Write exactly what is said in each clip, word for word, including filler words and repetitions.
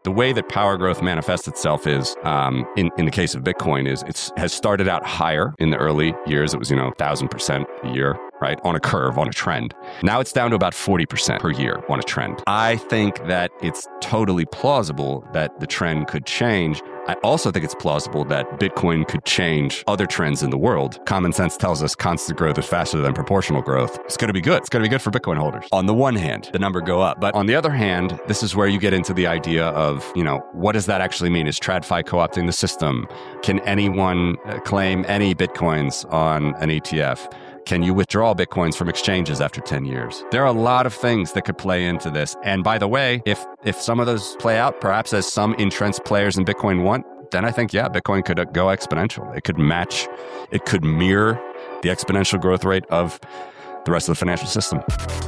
the way that power growth manifests itself is, um, in, in the case of Bitcoin, is it has started out higher in the early years. It was, you know, one thousand percent a year, right? On a curve, on a trend. Now it's down to about forty percent per year on a trend. I think that it's totally plausible that the trend could change. I also think it's plausible that Bitcoin could change other trends in the world. Common sense tells us constant growth is faster than proportional growth. It's going to be good. It's going to be good for Bitcoin holders. On the one hand, the number go up. But on the other hand, this is where you get into the idea of, you know, what does that actually mean? Is TradFi co-opting the system? Can anyone claim any Bitcoins on an E T F? Can you withdraw Bitcoins from exchanges after ten years? There are a lot of things that could play into this. And by the way, if if some of those play out, perhaps as some entrenched players in Bitcoin want, then I think, yeah, Bitcoin could go exponential. It could match, it could mirror the exponential growth rate of the rest of the financial system.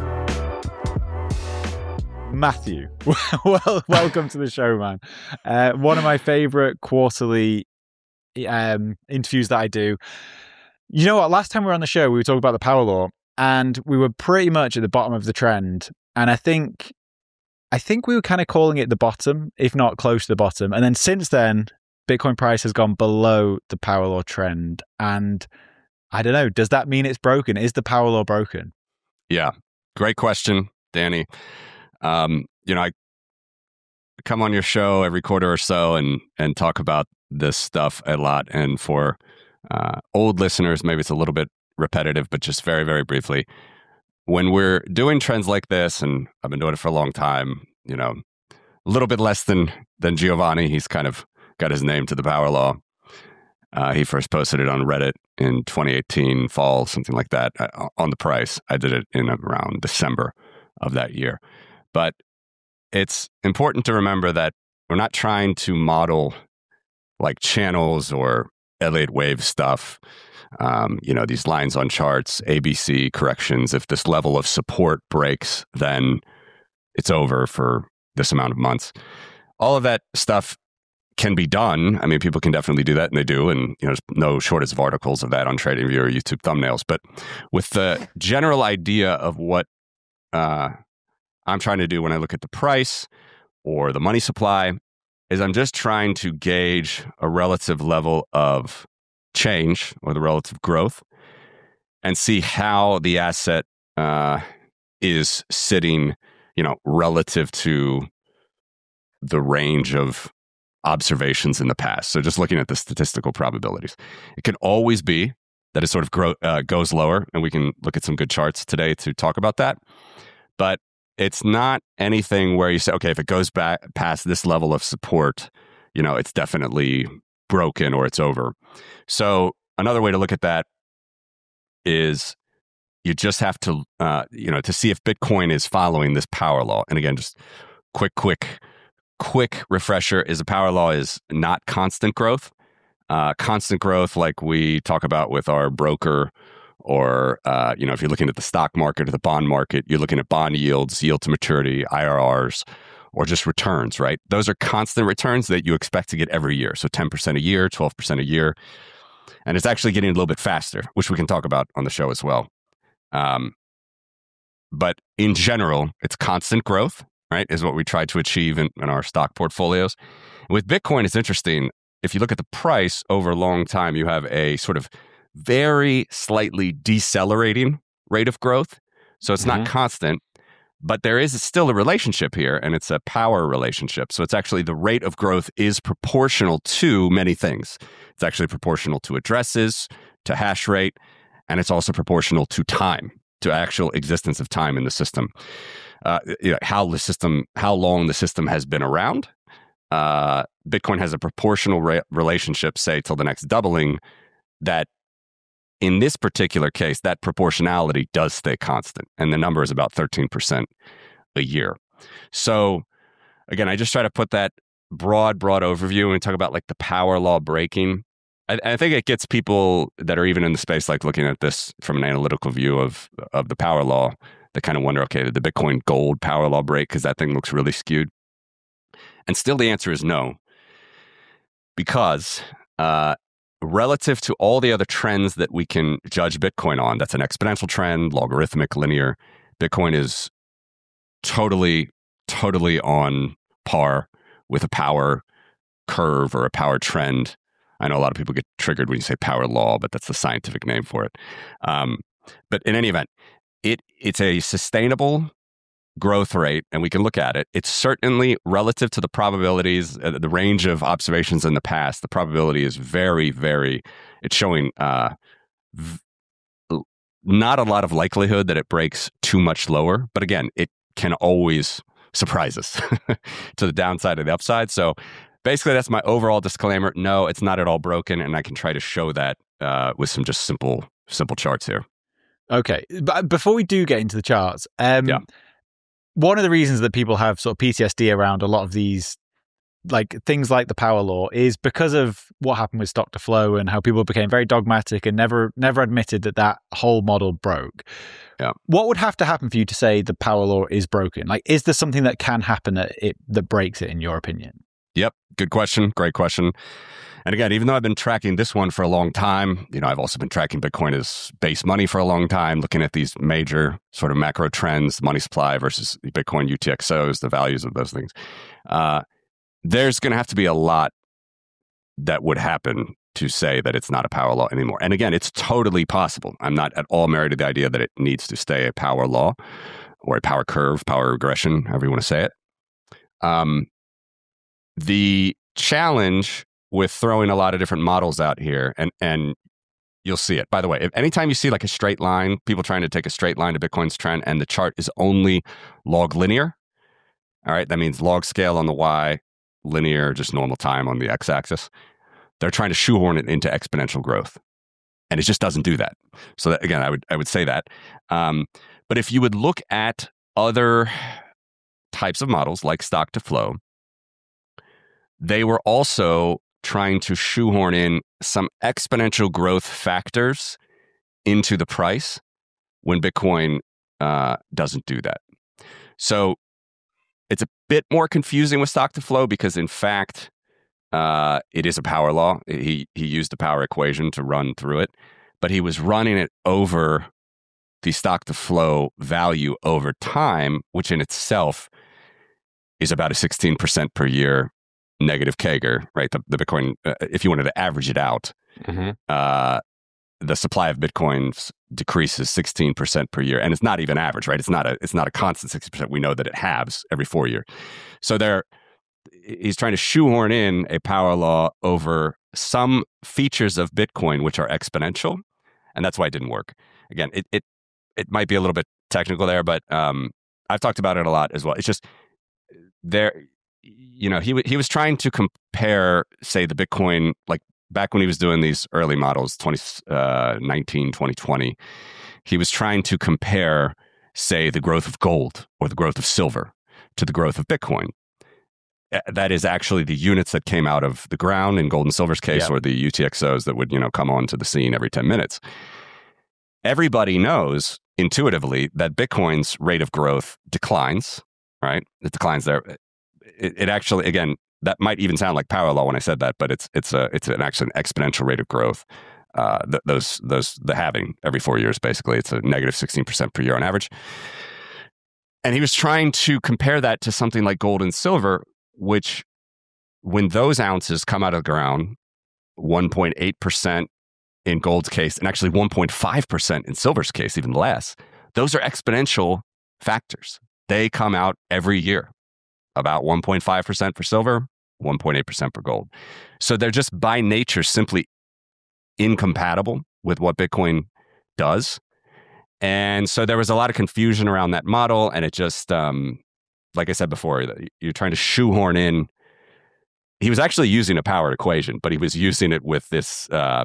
Matthew, well, welcome to the show, man. Uh, one of my favorite quarterly um, interviews that I do. You know what? Last time we were on the show, we were talking about the power law, and we were pretty much at the bottom of the trend. And I think, I think we were kind of calling it the bottom, if not close to the bottom. And then since then, Bitcoin price has gone below the power law trend. And I don't know, does that mean it's broken? Is the power law broken? Yeah, great question, Danny. Um, you know, I come on your show every quarter or so and and talk about this stuff a lot. And for Uh, old listeners, maybe it's a little bit repetitive, but just very, very briefly, when we're doing trends like this, and I've been doing it for a long time, you know, a little bit less than than Giovanni. He's kind of got his name to the power law. Uh, he first posted it on Reddit in twenty eighteen, fall, something like that, uh, on the price. I did it in around December of that year. But it's important to remember that we're not trying to model like channels or Elliott wave stuff, um, you know, these lines on charts, A B C corrections. If this level of support breaks, then it's over for this amount of months. All of that stuff can be done. I mean, people can definitely do that, and they do. And, you know, there's no shortage of articles of that on TradingView or YouTube thumbnails. But with the general idea of what uh, I'm trying to do when I look at the price or the money supply, is I'm just trying to gauge a relative level of change or the relative growth and see how the asset uh, is sitting, you know, relative to the range of observations in the past. So just looking at the statistical probabilities. It can always be that it sort of grow, uh, goes lower, and we can look at some good charts today to talk about that. But it's not anything where you say, okay, if it goes back past this level of support, you know, it's definitely broken or it's over. So another way to look at that is you just have to, uh, you know, to see if Bitcoin is following this power law. And again, just quick, quick, quick refresher is a power law is not constant growth. Uh, constant growth, like we talk about with our broker, or, uh, you know, if you're looking at the stock market or the bond market, you're looking at bond yields, yield to maturity, I R Rs, or just returns, right? Those are constant returns that you expect to get every year. So ten percent a year, twelve percent a year. And it's actually getting a little bit faster, which we can talk about on the show as well. Um, but in general, it's constant growth, right, is what we try to achieve in, in our stock portfolios. With Bitcoin, it's interesting. If you look at the price over a long time, you have a sort of very slightly decelerating rate of growth. So it's mm-hmm. not constant, but there is still a relationship here, and it's a power relationship. So it's actually the rate of growth is proportional to many things. It's actually proportional to addresses, to hash rate, and it's also proportional to time, to actual existence of time in the system. Uh, you know, how the system, how long the system has been around. Uh, Bitcoin has a proportional re- relationship, say, till the next doubling, that in this particular case, that proportionality does stay constant. And the number is about thirteen percent a year. So again, I just try to put that broad, broad overview and talk about like the power law breaking. I, I think it gets people that are even in the space, like looking at this from an analytical view of, of the power law, that kind of wonder, okay, did the Bitcoin gold power law break? Because that thing looks really skewed. And still the answer is no. Because uh, relative to all the other trends that we can judge Bitcoin on, that's an exponential trend, logarithmic, linear, Bitcoin is totally, totally on par with a power curve or a power trend. I know a lot of people get triggered when you say power law, but that's the scientific name for it. Um, but in any event, it it's a sustainable growth rate, and we can look at it. It's certainly relative to the probabilities, uh, the range of observations in the past. The probability is very, very, it's showing uh, v- not a lot of likelihood that it breaks too much lower. But again, it can always surprise us to the downside or the upside. So basically, that's my overall disclaimer. No, it's not at all broken, and I can try to show that uh, with some just simple, simple charts here. Okay, but before we do get into the charts, um, Yeah. one of the reasons that people have sort of P T S D around a lot of these, like things like the power law, is because of what happened with stock to flow and how people became very dogmatic and never never admitted that that whole model broke. Yeah. What would have to happen for you to say the power law is broken? Like, is there something that can happen that it that breaks it, in your opinion? Yep. Good question. Great question. And again, even though I've been tracking this one for a long time, you know, I've also been tracking Bitcoin as base money for a long time, looking at these major sort of macro trends, money supply versus Bitcoin U T X Os, the values of those things. Uh, there's going to have to be a lot that would happen to say that it's not a power law anymore. And again, it's totally possible. I'm not at all married to the idea that it needs to stay a power law or a power curve, power regression, however you want to say it. Um, the challenge with throwing a lot of different models out here, and and you'll see it. By the way, if anytime you see like a straight line, people trying to take a straight line to Bitcoin's trend, and the chart is only log linear, all right, that means log scale on the Y, linear, just normal time on the x-axis. They're trying to shoehorn it into exponential growth, and it just doesn't do that. So that, again, I would I would say that. Um, but if you would look at other types of models like stock to flow, they were also trying to shoehorn in some exponential growth factors into the price when Bitcoin uh, doesn't do that. So it's a bit more confusing with stock to flow because, in fact, uh, it is a power law. He he used the power equation to run through it, but he was running it over the stock to flow value over time, which in itself is about a sixteen percent per year negative C A G R, right? The, the Bitcoin, uh, if you wanted to average it out, mm-hmm. uh, the supply of Bitcoins decreases sixteen percent per year, and it's not even average, right? It's not a it's not a constant sixty percent. We know that it halves every four years. So there, he's trying to shoehorn in a power law over some features of Bitcoin which are exponential, and that's why it didn't work. Again, it it it might be a little bit technical there, but um, I've talked about it a lot as well. It's just there. You know, he he was trying to compare, say, the Bitcoin, like back when he was doing these early models, twenty nineteen, twenty twenty, he was trying to compare, say, the growth of gold or the growth of silver to the growth of Bitcoin. That is actually the units that came out of the ground in gold and silver's case, yeah. or the U T X Os that would, you know, come onto the scene every ten minutes. Everybody knows intuitively that Bitcoin's rate of growth declines, right? It declines there. It, it actually, again, that might even sound like power law when I said that, but it's it's a it's an actually an exponential rate of growth. Uh, th- those those the halving every four years, basically, it's a negative sixteen percent per year on average. And he was trying to compare that to something like gold and silver, which, when those ounces come out of the ground, one point eight percent in gold's case, and actually one point five percent in silver's case, even less. Those are exponential factors. They come out every year. About one point five percent for silver, one point eight percent for gold. So they're just by nature simply incompatible with what Bitcoin does. And so there was a lot of confusion around that model. And it just, um, like I said before, you're trying to shoehorn in. He was actually using a power equation, but he was using it with this, uh,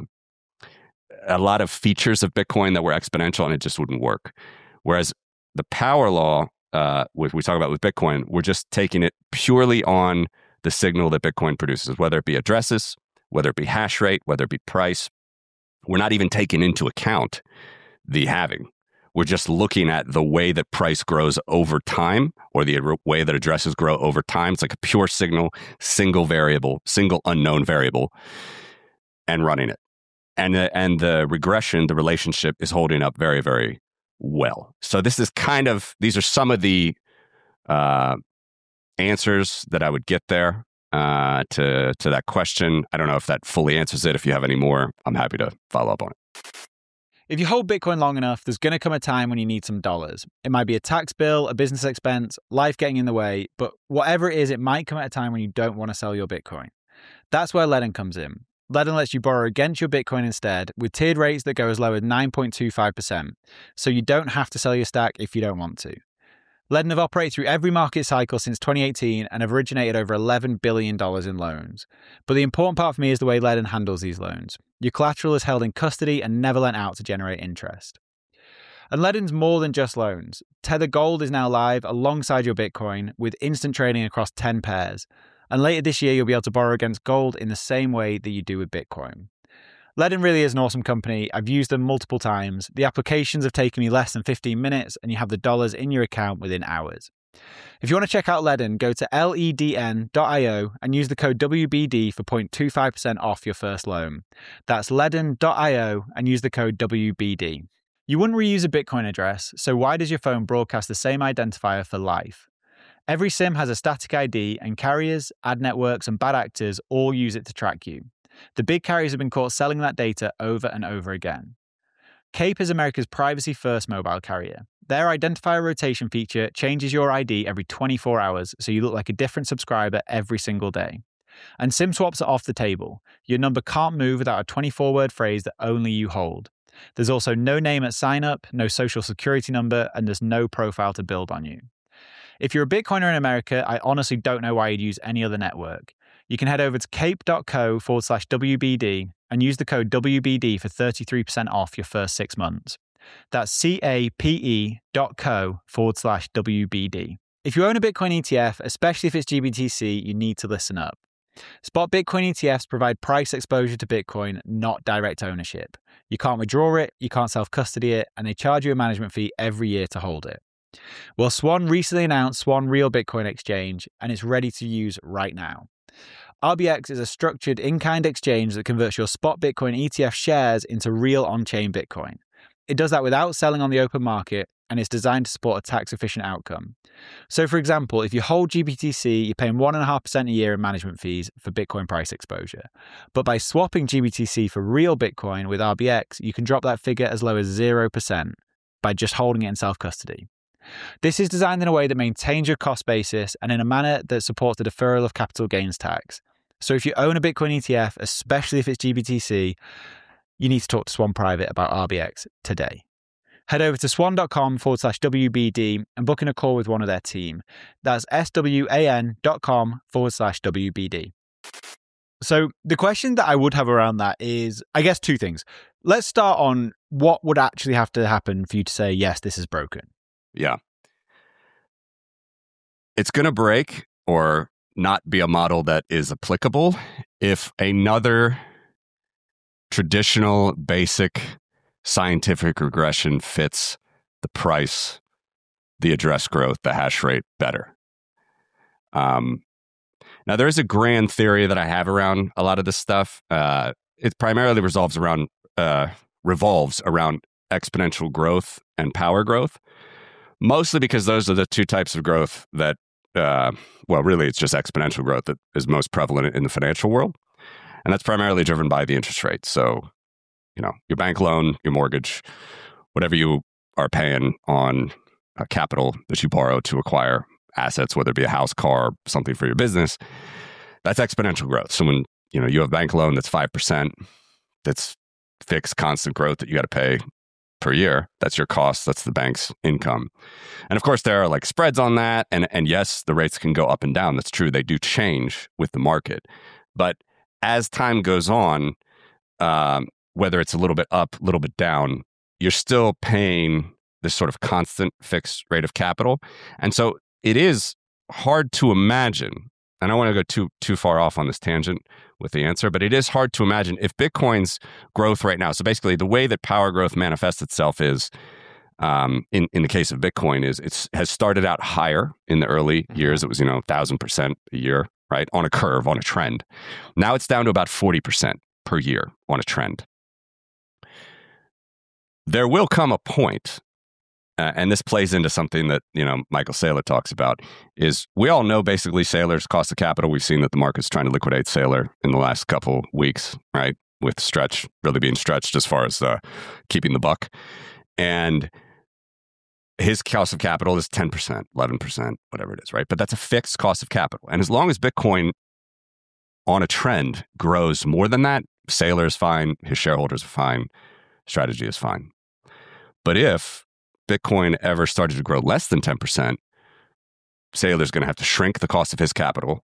a lot of features of Bitcoin that were exponential, and it just wouldn't work. Whereas the power law, Uh, which we talk about with Bitcoin, we're just taking it purely on the signal that Bitcoin produces, whether it be addresses, whether it be hash rate, whether it be price. We're not even taking into account the halving. We're just looking at the way that price grows over time, or the way that addresses grow over time. It's like a pure signal, single variable, single unknown variable, and running it. And the, and the regression, the relationship is holding up very, very well. So this is kind of, these are some of the uh, answers that I would get there. uh, to to that question. I don't know if that fully answers it. If you have any more, I'm happy to follow up on it. If you hold Bitcoin long enough, there's going to come a time when you need some dollars. It might be a tax bill, a business expense, life getting in the way, but whatever it is, it might come at a time when you don't want to sell your Bitcoin. That's where Ledn comes in. Ledn lets you borrow against your Bitcoin instead, with tiered rates that go as low as nine point two five percent, so you don't have to sell your stack if you don't want to. Ledn have operated through every market cycle since twenty eighteen and have originated over eleven billion dollars in loans. But the important part for me is the way Ledn handles these loans. Your collateral is held in custody and never lent out to generate interest. And Ledn's more than just loans. Tether Gold is now live alongside your Bitcoin with instant trading across ten pairs. And later this year, you'll be able to borrow against gold in the same way that you do with Bitcoin. Ledn really is an awesome company. I've used them multiple times. The applications have taken me less than fifteen minutes, and you have the dollars in your account within hours. If you want to check out Ledn, go to ledn dot io and use the code W B D for zero point two five percent off your first loan. That's ledn dot io and use the code W B D. You wouldn't reuse a Bitcoin address, so why does your phone broadcast the same identifier for life? Every SIM has a static I D, and carriers, ad networks, and bad actors all use it to track you. The big carriers have been caught selling that data over and over again. Cape is America's privacy-first mobile carrier. Their identifier rotation feature changes your I D every twenty-four hours, so you look like a different subscriber every single day. And SIM swaps are off the table. Your number can't move without a twenty-four word phrase that only you hold. There's also no name at sign-up, no social security number, and there's no profile to build on you. If you're a Bitcoiner in America, I honestly don't know why you'd use any other network. You can head over to cape.co forward slash WBD and use the code W B D for thirty-three percent off your first six months. That's C-A-P-E dot co forward slash W-B-D. If you own a Bitcoin E T F, especially if it's G B T C, you need to listen up. Spot Bitcoin E T Fs provide price exposure to Bitcoin, not direct ownership. You can't withdraw it, you can't self-custody it, and they charge you a management fee every year to hold it. Well, Swan recently announced Swan Real Bitcoin Exchange, and it's ready to use right now. R B X is a structured in-kind exchange that converts your spot Bitcoin E T F shares into real on-chain Bitcoin. It does that without selling on the open market, and it's designed to support a tax-efficient outcome. So, for example, if you hold G B T C, you're paying one point five percent a year in management fees for Bitcoin price exposure. But by swapping G B T C for real Bitcoin with R B X, you can drop that figure as low as zero percent by just holding it in self-custody. This is designed in a way that maintains your cost basis and in a manner that supports the deferral of capital gains tax. So if you own a Bitcoin E T F, especially if it's G B T C, you need to talk to Swan Private about R B X today. Head over to swan.com forward slash WBD and book in a call with one of their team. That's S-W-A-N.com forward slash WBD. So the question that I would have around that is, I guess, two things. Let's start on what would actually have to happen for you to say, yes, this is broken. Yeah. It's going to break or not be a model that is applicable if another traditional, basic scientific regression fits the price, the address growth, the hash rate better. Um, now, there is a grand theory that I have around a lot of this stuff. Uh, it primarily resolves around uh, revolves around exponential growth and power growth. Mostly because those are the two types of growth that, uh, well, really, it's just exponential growth that is most prevalent in the financial world. And that's primarily driven by the interest rate. So, you know, your bank loan, your mortgage, whatever you are paying on uh, capital that you borrow to acquire assets, whether it be a house, car, something for your business, that's exponential growth. So when, you know, you have a bank loan that's five percent, that's fixed, constant growth that you got to pay per year. That's your cost. That's the bank's income. And of course, there are like spreads on that. And, and yes, the rates can go up and down. That's true. They do change with the market. But as time goes on, um, whether it's a little bit up, a little bit down, you're still paying this sort of constant fixed rate of capital. And so it is hard to imagine, and I don't want to go too too far off on this tangent with the answer, but it is hard to imagine if Bitcoin's growth right now, so basically the way that power growth manifests itself is, um, in, in the case of Bitcoin, is it has started out higher in the early years. It was, you know, one thousand percent a year, right, on a curve, on a trend. Now it's down to about forty percent per year on a trend. There will come a point uh, and this plays into something that, you know, Michael Saylor talks about, is we all know basically Saylor's cost of capital. We've seen that the market's trying to liquidate Saylor in the last couple weeks, right? With Stretch really being stretched as far as uh, keeping the buck. And his cost of capital is ten percent, eleven percent, whatever it is, right? But that's a fixed cost of capital. And as long as Bitcoin on a trend grows more than that, Saylor is fine, his shareholders are fine, strategy is fine. But if Bitcoin ever started to grow less than ten percent, Saylor's going to have to shrink the cost of his capital,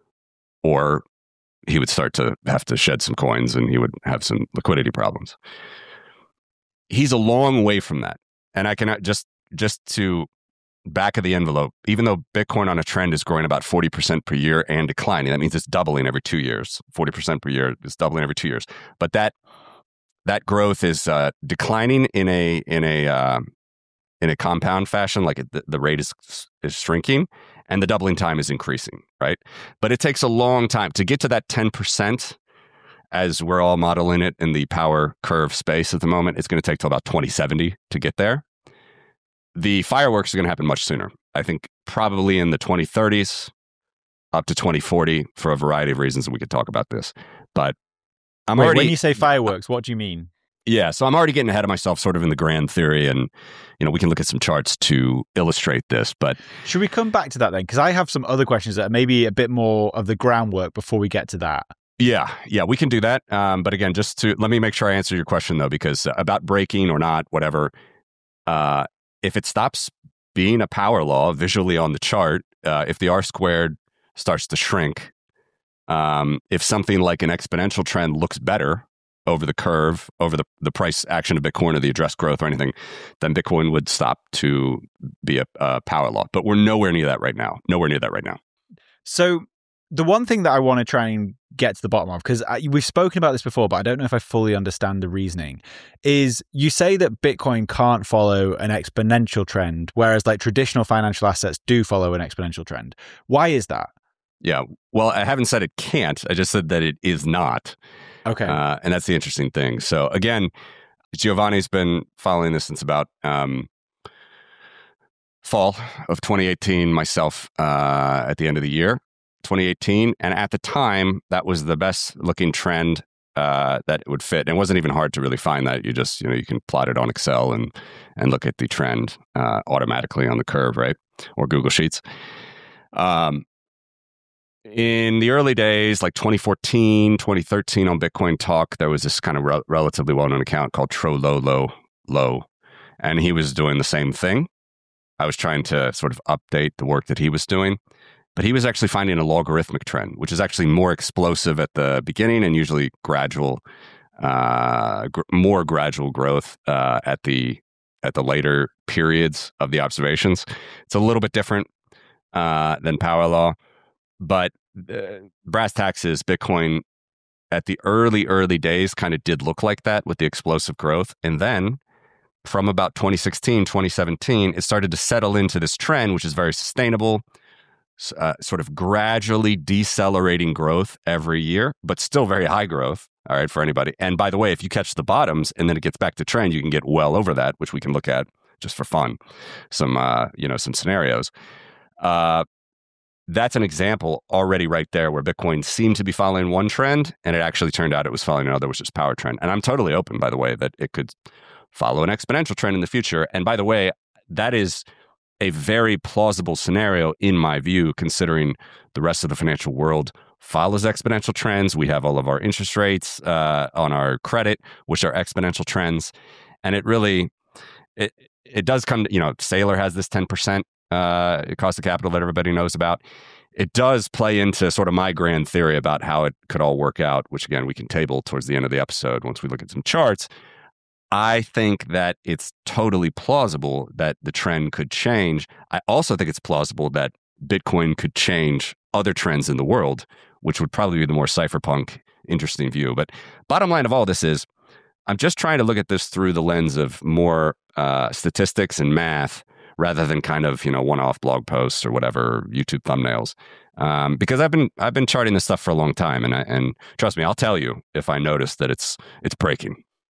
or he would start to have to shed some coins and he would have some liquidity problems. He's a long way from that. And I can just, just to back of the envelope, even though Bitcoin on a trend is growing about forty percent per year and declining, that means it's doubling every two years. forty percent per year is doubling every two years. But that that growth is uh, declining in a in a uh, in a compound fashion, like it, the, the rate is is shrinking, and the doubling time is increasing, right? But it takes a long time to get to that ten percent, as we're all modeling it in the power curve space at the moment. It's going to take till about twenty seventy to get there. The fireworks are going to happen much sooner. I think probably in the twenty thirties up to twenty forty for a variety of reasons. We could talk about this, but I'm Wait, already... When you say fireworks, what do you mean? Yeah, so I'm already getting ahead of myself sort of in the grand theory, and, you know, we can look at some charts to illustrate this, but... Should we come back to that then? Because I have some other questions that are maybe a bit more of the groundwork before we get to that. Yeah, yeah, we can do that. Um, but again, just to... Let me make sure I answer your question, though, because uh, about breaking or not, whatever... Uh, if it stops being a power law visually on the chart, uh, if the R squared starts to shrink, um, if something like an exponential trend looks better over the curve, over the, the price action of Bitcoin or the address growth or anything, then Bitcoin would stop to be a, a power law. But we're nowhere near that right now. Nowhere near that right now. So the one thing that I want to try and get to the bottom of, because we've spoken about this before, but I don't know if I fully understand the reasoning, is you say that Bitcoin can't follow an exponential trend, whereas like traditional financial assets do follow an exponential trend. Why is that? Yeah, well, I haven't said it can't. I just said that it is not. Okay. Uh, and that's the interesting thing. So again, Giovanni's been following this since about um, fall of twenty eighteen, myself uh, at the end of the year. twenty eighteen, and at the time that was the best looking trend uh, that it would fit. And it wasn't even hard to really find that. You just, you know, you can plot it on Excel and and look at the trend uh, automatically on the curve, right? Or Google Sheets. Um, in the early days, like twenty fourteen, twenty thirteen on Bitcoin Talk, there was this kind of re- relatively well-known account called Tro Low Low Low, and he was doing the same thing. I was trying to sort of update the work that he was doing. But he was actually finding a logarithmic trend, which is actually more explosive at the beginning and usually gradual, uh, gr- more gradual growth uh, at the at the later periods of the observations. It's a little bit different uh, than power law, but uh, brass tacks is Bitcoin at the early early days kind of did look like that with the explosive growth, and then from about twenty sixteen, twenty seventeen, it started to settle into this trend, which is very sustainable. Uh, sort of gradually decelerating growth every year, but still very high growth, all right, for anybody. And by the way, if you catch the bottoms and then it gets back to trend, you can get well over that, which we can look at just for fun, some, uh, you know, some scenarios. Uh, that's an example already right there where Bitcoin seemed to be following one trend, and it actually turned out it was following another, which is power trend. And I'm totally open, by the way, that it could follow an exponential trend in the future. And by the way, that is a very plausible scenario in my view, considering the rest of the financial world follows exponential trends. We have all of our interest rates uh, on our credit, which are exponential trends. And it really, it it does come, you know, Saylor has this ten percent uh, cost of capital that everybody knows about. It does play into sort of my grand theory about how it could all work out, which again, we can table towards the end of the episode once we look at some charts. I think that it's totally plausible that the trend could change. I also think it's plausible that Bitcoin could change other trends in the world, which would probably be the more cypherpunk, interesting view. But bottom line of all this is, I'm just trying to look at this through the lens of more uh, statistics and math rather than kind of, you know, one-off blog posts or whatever, YouTube thumbnails. Um, because I've been I've been charting this stuff for a long time, and I, and trust me, I'll tell you if I notice that it's it's breaking.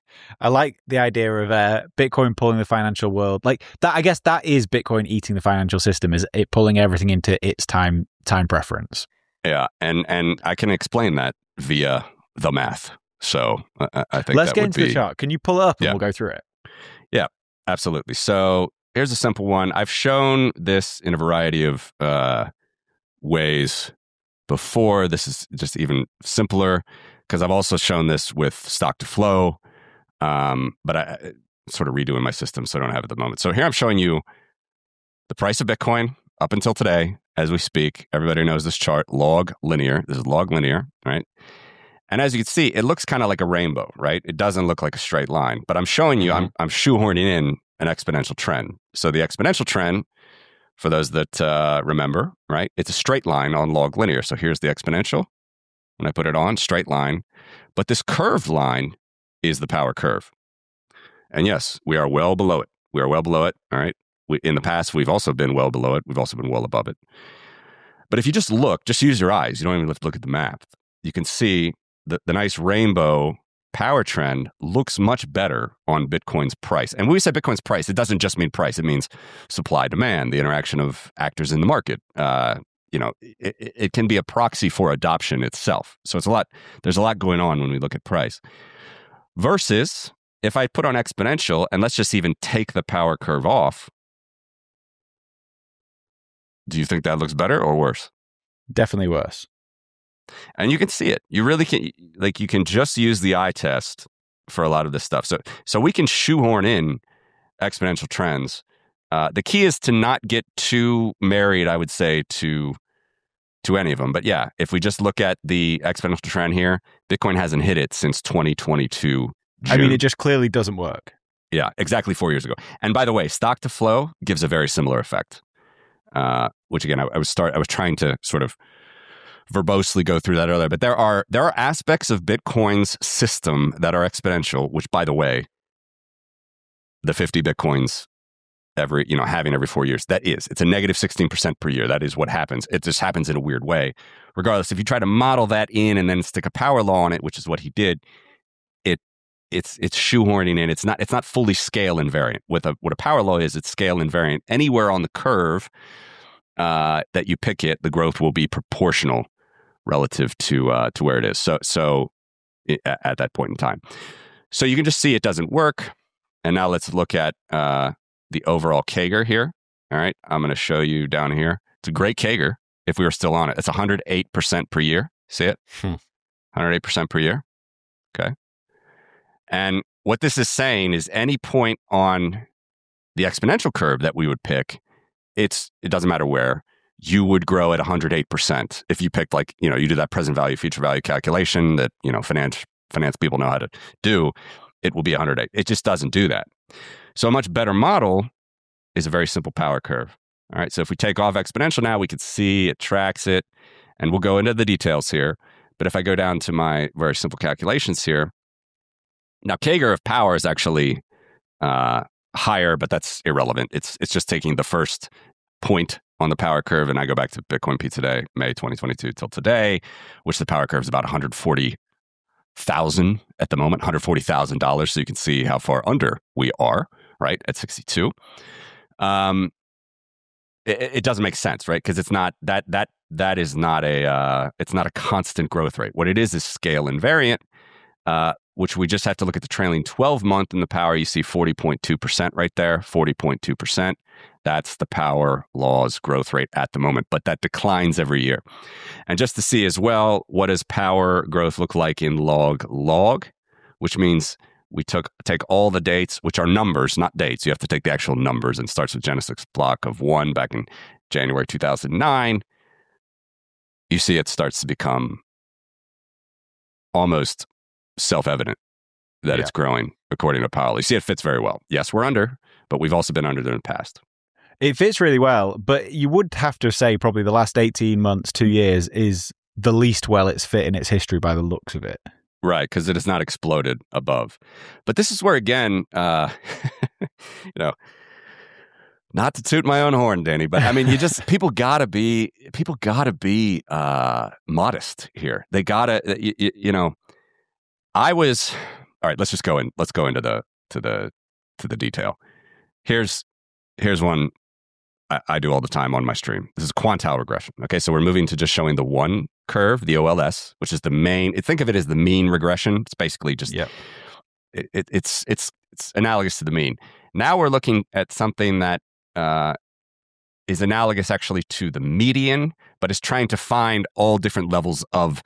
I like the idea of uh, Bitcoin pulling the financial world. Like that, I guess that is Bitcoin eating the financial system, is it pulling everything into its time time preference. Yeah, and and I can explain that via the math. So I, I think let's that get would into be, the chart. Can you pull it up and yeah. we'll go through it? Yeah, absolutely. So here's a simple one. I've shown this in a variety of uh, ways before. This is just even simpler because I've also shown this with stock to flow, um, but I, I sort of redoing my system, so I don't have it at the moment. So here I'm showing you the price of Bitcoin up until today, as we speak. Everybody knows this chart, log linear. This is log linear, right? And as you can see, it looks kind of like a rainbow, right? It doesn't look like a straight line, but I'm showing you, mm-hmm. I'm, I'm shoehorning in an exponential trend. So the exponential trend, for those that uh, remember, right? It's a straight line on log linear. So here's the exponential. When I put it on, straight line. But this curved line is the power curve. And yes, we are well below it. We are well below it, all right? We, in the past, we've also been well below it. We've also been well above it. But if you just look, just use your eyes. You don't even have to look at the map. You can see the, the nice rainbow power trend looks much better on Bitcoin's price. And when we say Bitcoin's price, it doesn't just mean price. It means supply, demand, the interaction of actors in the market. Uh, you know, it, it can be a proxy for adoption itself. So it's a lot. There's a lot going on when we look at price. Versus if I put on exponential, and let's just even take the power curve off, do you think that looks better or worse? Definitely worse. And you can see it. You really can, like, you can just use the eye test for a lot of this stuff. So, so we can shoehorn in exponential trends. Uh, the key is to not get too married, I would say, to to any of them. But yeah, if we just look at the exponential trend here, Bitcoin hasn't hit it since twenty twenty-two. June. I mean, it just clearly doesn't work. Yeah, exactly four years ago. And by the way, stock to flow gives a very similar effect. Uh, which again, I, I was start. I was trying to sort of verbosely go through that earlier, but there are there are aspects of Bitcoin's system that are exponential. Which, by the way, the fifty Bitcoins every you know having every four years, that is it's a negative sixteen percent per year. That is what happens. It just happens in a weird way. Regardless, if you try to model that in and then stick a power law on it, which is what he did, it it's it's shoehorning in. It's not it's not fully scale invariant. With a what a power law is, it's scale invariant. Anywhere on the curve uh, that you pick it, the growth will be proportional relative to uh, to where it is. So so it, at that point in time, so you can just see it doesn't work. And now let's look at uh, the overall Kager here. All right, I'm going to show you down here. It's a great Kager if we were still on it. It's one hundred eight percent per year. See it? Hmm. one hundred eight percent per year. Okay. And what this is saying is any point on the exponential curve that we would pick, it's it doesn't matter where, you would grow at one hundred eight percent. If you picked, like, you know, you do that present value, future value calculation that, you know, finance finance people know how to do, it will be one hundred eight. It just doesn't do that. So a much better model is a very simple power curve. All right. So if we take off exponential now, we can see it tracks it, and we'll go into the details here. But if I go down to my very simple calculations here, now Kager of power is actually uh, higher, but that's irrelevant. It's it's just taking the first point on the power curve, and I go back to Bitcoin Pizza Day, May twenty twenty-two till today, which the power curve is about one hundred forty thousand at the moment, one hundred forty thousand dollars. So you can see how far under we are, right, at sixty-two. Um, it, it doesn't make sense, right? Because it's not that that that is not a uh, it's not a constant growth rate. What it is is scale invariant, uh, which we just have to look at the trailing twelve month in the power. You see forty point two percent right there, forty point two percent. That's the power law's growth rate at the moment, but that declines every year. And just to see as well, what does power growth look like in log log, which means we took take all the dates, which are numbers, not dates. You have to take the actual numbers, and starts with Genesis block of one back in January two thousand nine. You see it starts to become almost self-evident that yeah. it's growing according to Powell. You see it fits very well. Yes, we're under, but we've also been under in the past. It fits really well, but you would have to say probably the last eighteen months, two years is the least well it's fit in its history by the looks of it. Right, because it has not exploded above. But this is where, again, uh, you know, not to toot my own horn, Danny, but I mean, you just, people gotta be, people gotta be uh, modest here. They gotta, you, you know, I was, all right, let's just go in. Let's go into the to the to the detail. Here's here's one I, I do all the time on my stream. This is quantile regression. Okay, so we're moving to just showing the one curve, the O L S, which is the main. Think of it as the mean regression. It's basically just yep. it, it, it's it's it's analogous to the mean. Now we're looking at something that uh, is analogous actually to the median, but is trying to find all different levels of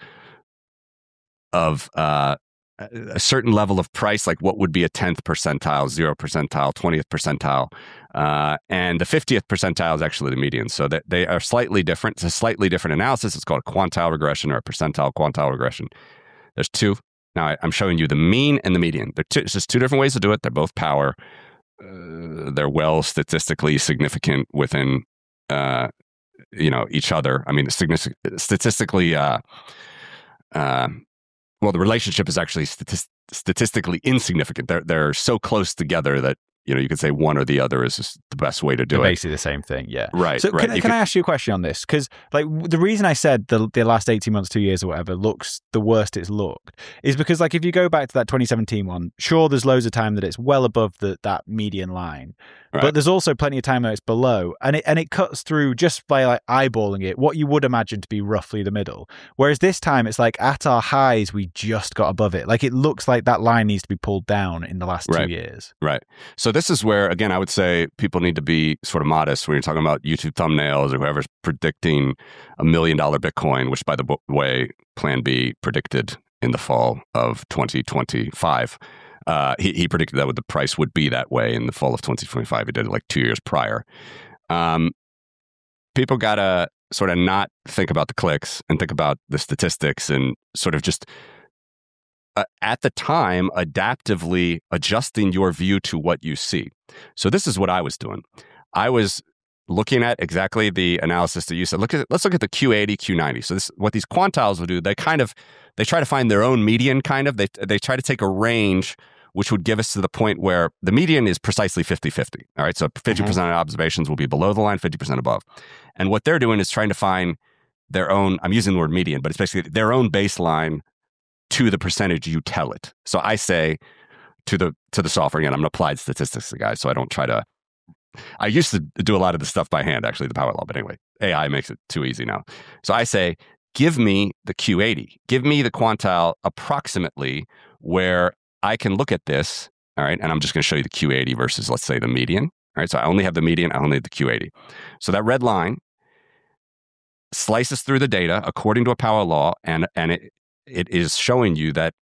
of uh, a certain level of price, like what would be a tenth percentile, zero percentile, twentieth percentile, uh, and the fiftieth percentile is actually the median. So that they are slightly different. It's a slightly different analysis. It's called a quantile regression or a percentile quantile regression. There's two. Now I, I'm showing you the mean and the median. They're two, it's just two different ways to do it. They're both power. Uh, they're well statistically significant within, uh, you know, each other. I mean, statistically. Uh, uh, Well, the relationship is actually statist- statistically insignificant. They're they're so close together that, you know, you could say one or the other is just the best way to do They're it. Basically the same thing, yeah. Right. So right. can, I, can can I ask you a question on this? Because like the reason I said the the last eighteen months, two years or whatever looks the worst it's looked is because like if you go back to that twenty seventeen one, sure, there's loads of time that it's well above the, that median line. Right. But there's also plenty of time where it's below, and it and it cuts through just by like eyeballing it what you would imagine to be roughly the middle. Whereas this time it's like at our highs we just got above it. Like it looks like that line needs to be pulled down in the last right. two years. Right. So this is where again I would say people need to be sort of modest when you're talking about YouTube thumbnails or whoever's predicting a million dollar Bitcoin, which by the way Plan B predicted in the fall of twenty twenty-five. Uh, he, he predicted that the price would be that way in the fall of twenty twenty-five. He did it like two years prior. Um, people got to sort of not think about the clicks and think about the statistics and sort of just, uh, at the time, adaptively adjusting your view to what you see. So this is what I was doing. I was looking at exactly the analysis that you said. Look at let's look at the Q eighty, Q ninety. So this what these quantiles will do. They kind of they try to find their own median. Kind of they they try to take a range which would give us to the point where the median is precisely fifty-fifty. All right, so fifty percent mm-hmm. of observations will be below the line, fifty percent above. And what they're doing is trying to find their own, I'm using the word median, but it's basically their own baseline to the percentage you tell it. So I say to the to the software, again, I'm an applied statistics guy, so I don't try to, I used to do a lot of this stuff by hand, actually, the power law, but anyway, A I makes it too easy now. So I say, give me the Q eighty, give me the quantile approximately where I can look at this, all right, and I'm just going to show you the Q eighty versus, let's say, the median. All right, so I only have the median, I only have the Q eighty. So that red line slices through the data according to a power law, and, and it, it is showing you that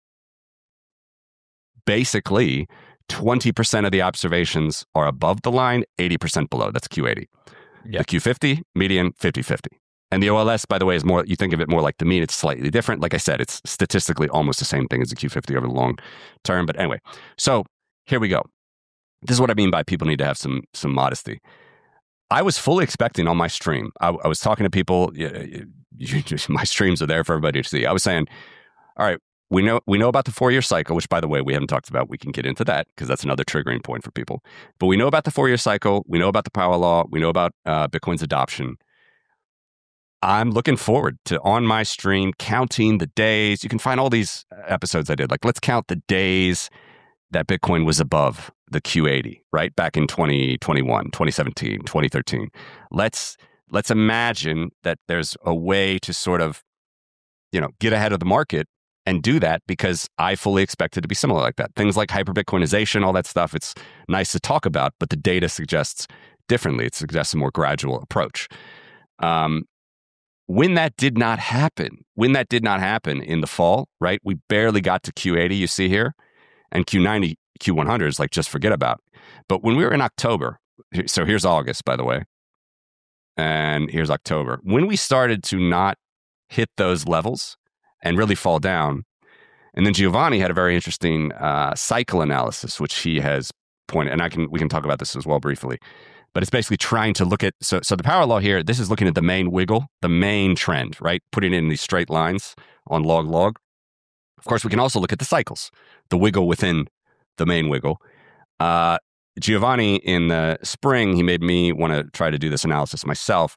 basically twenty percent of the observations are above the line, eighty percent below. That's Q eighty. Yep. The Q fifty, median, fifty-fifty. And the O L S, by the way, is more, you think of it more like the mean. It's slightly different. Like I said, it's statistically almost the same thing as the Q fifty over the long term. But anyway, so here we go. This is what I mean by people need to have some some modesty. I was fully expecting on my stream, I, I was talking to people, you, you, you, my streams are there for everybody to see. I was saying, all right, we know we know about the four-year cycle, which, by the way, we haven't talked about. We can get into that because that's another triggering point for people. But we know about the four-year cycle. We know about the power law. We know about uh, Bitcoin's adoption. I'm looking forward to, on my stream, counting the days. You can find all these episodes I did. Like, let's count the days that Bitcoin was above the Q eighty, right? Back in twenty twenty-one, twenty seventeen, twenty thirteen. Let's, let's imagine that there's a way to sort of, you know, get ahead of the market and do that, because I fully expect it to be similar like that. Things like hyper-Bitcoinization, all that stuff, it's nice to talk about, but the data suggests differently. It suggests a more gradual approach. Um, When that did not happen, when that did not happen in the fall, right? We barely got to Q eighty, you see here, and Q ninety, Q one hundred is like, just forget about. But when we were in October, so here's August, by the way, and here's October. When we started to not hit those levels and really fall down, and then Giovanni had a very interesting uh, cycle analysis, which he has pointed, and I can we can talk about this as well briefly. But it's basically trying to look at, so so the power law here, this is looking at the main wiggle, the main trend, right? Putting it in these straight lines on log log. Of course, we can also look at the cycles, the wiggle within the main wiggle. Uh, Giovanni, in the spring, he made me want to try to do this analysis myself.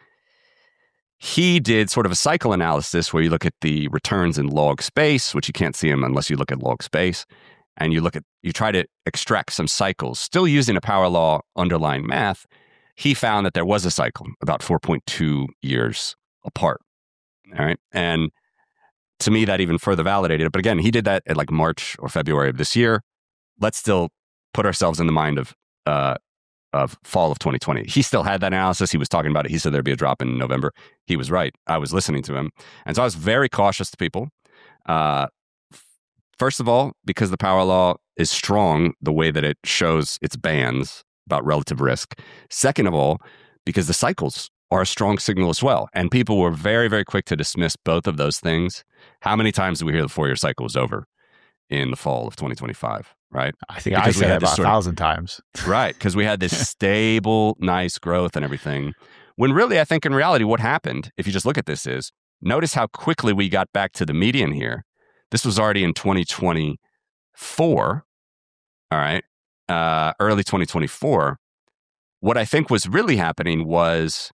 He did sort of a cycle analysis where you look at the returns in log space, which you can't see them unless you look at log space. and you look at, you try to extract some cycles, still using a power law underlying math, he found that there was a cycle about four point two years apart. All right. And to me, that even further validated it. But again, he did that at like March or February of this year. Let's still put ourselves in the mind of uh, of fall of twenty twenty. He still had that analysis. He was talking about it. He said there'd be a drop in November. He was right. I was listening to him. And so I was very cautious to people. Uh, first of all, because the power law is strong, the way that it shows its bands about relative risk. Second of all, because the cycles are a strong signal as well. And people were very, very quick to dismiss both of those things. How many times did we hear the four-year cycle was over in the fall of twenty twenty-five, right? I think because I said it about a thousand of, times. Right, because we had this stable, nice growth and everything. When really, I think in reality, what happened, if you just look at this, is notice how quickly we got back to the median here. This was already in twenty twenty-four, all right, uh, early twenty twenty-four. What I think was really happening was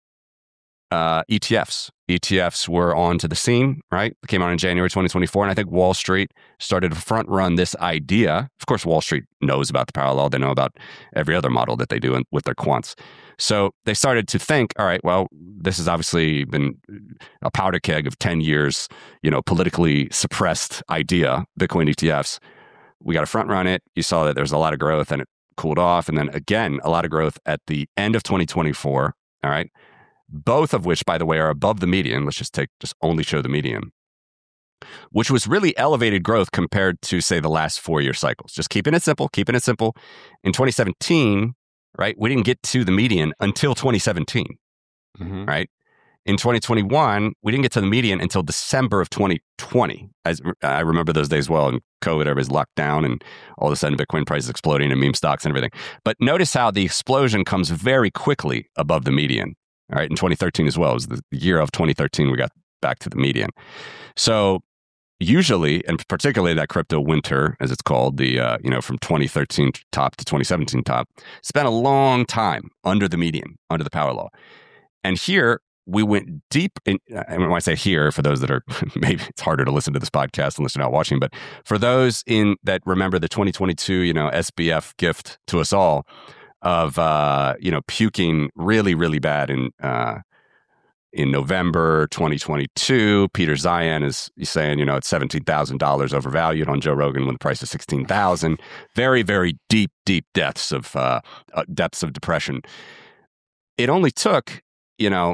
uh, E T Fs. E T Fs were onto the scene, right? They came out in January twenty twenty-four, and I think Wall Street started to front run this idea. Of course, Wall Street knows about the power law. They know about every other model that they do in, with their quants. So they started to think, all right, well, this has obviously been a powder keg of ten years, you know, politically suppressed idea, Bitcoin E T Fs. We got to front run it. You saw that there's a lot of growth and it cooled off. And then again, a lot of growth at the end of twenty twenty-four, all right? Both of which, by the way, are above the median. Let's just take, just only show the median, which was really elevated growth compared to, say, the last four-year cycles. Just keeping it simple, keeping it simple. In twenty seventeen, right, we didn't get to the median until twenty seventeen, mm-hmm. right? In twenty twenty-one, we didn't get to the median until December of twenty twenty. As I remember those days well, and COVID, everybody's locked down, and all of a sudden Bitcoin prices exploding and meme stocks and everything. But notice how the explosion comes very quickly above the median. All right, in twenty thirteen as well. It was the year of twenty thirteen we got back to the median. So usually, and particularly that crypto winter, as it's called, the uh, you know from twenty thirteen top to twenty seventeen top, spent a long time under the median, under the power law. And here we went deep in. And when I say here, for those that are maybe it's harder to listen to this podcast unless you're not watching, but for those in that remember the twenty twenty-two, you know, S B F gift to us all of uh, you know puking really really bad in uh, in November twenty twenty-two. Peter Zeihan is saying you know it's seventeen thousand dollars overvalued on Joe Rogan when the price is sixteen thousand. Very very deep deep depths of uh, uh, depths of depression. It only took you know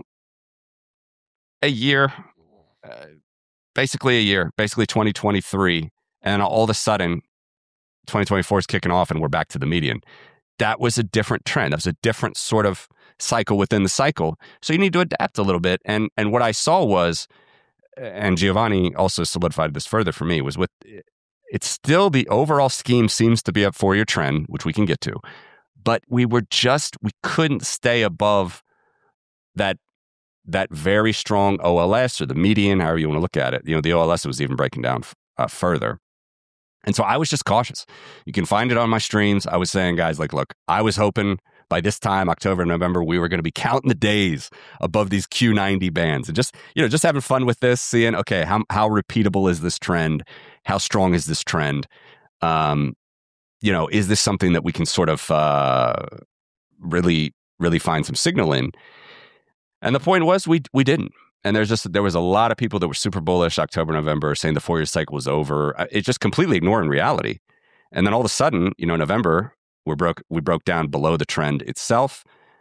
a year, uh, basically a year, basically twenty twenty-three, and all of a sudden twenty twenty-four is kicking off and we're back to the median. That was a different trend. That was a different sort of cycle within the cycle. So you need to adapt a little bit. And and what I saw was, and Giovanni also solidified this further for me, was with it's still the overall scheme seems to be a four-year trend, which we can get to. But we were just, we couldn't stay above that that very strong O L S or the median, however you want to look at it. You know, the O L S was even breaking down uh, further. And so I was just cautious. You can find it on my streams. I was saying, guys, like, look, I was hoping by this time, October, November, we were going to be counting the days above these Q ninety bands and just, you know, just having fun with this, seeing, okay, how how repeatable is this trend? How strong is this trend? Um, you know, is this something that we can sort of uh, really, really find some signal in? And the point was, we we didn't. And there's just there was a lot of people that were super bullish October, November, saying the four-year cycle was over. It just completely ignoring reality. And then all of a sudden, you know, November, we broke we broke down below the trend itself.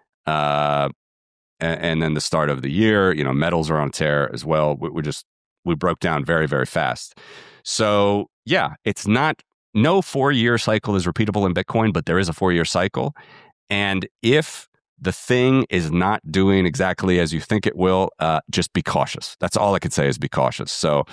Uh, and, and then the start of the year, you know, metals are on tear as well. We, we just we broke down very, very fast. So yeah, it's not no four-year cycle is repeatable in Bitcoin, but there is a four-year cycle. And if the thing is not doing exactly as you think it will, uh, just be cautious. That's all I could say is be cautious. So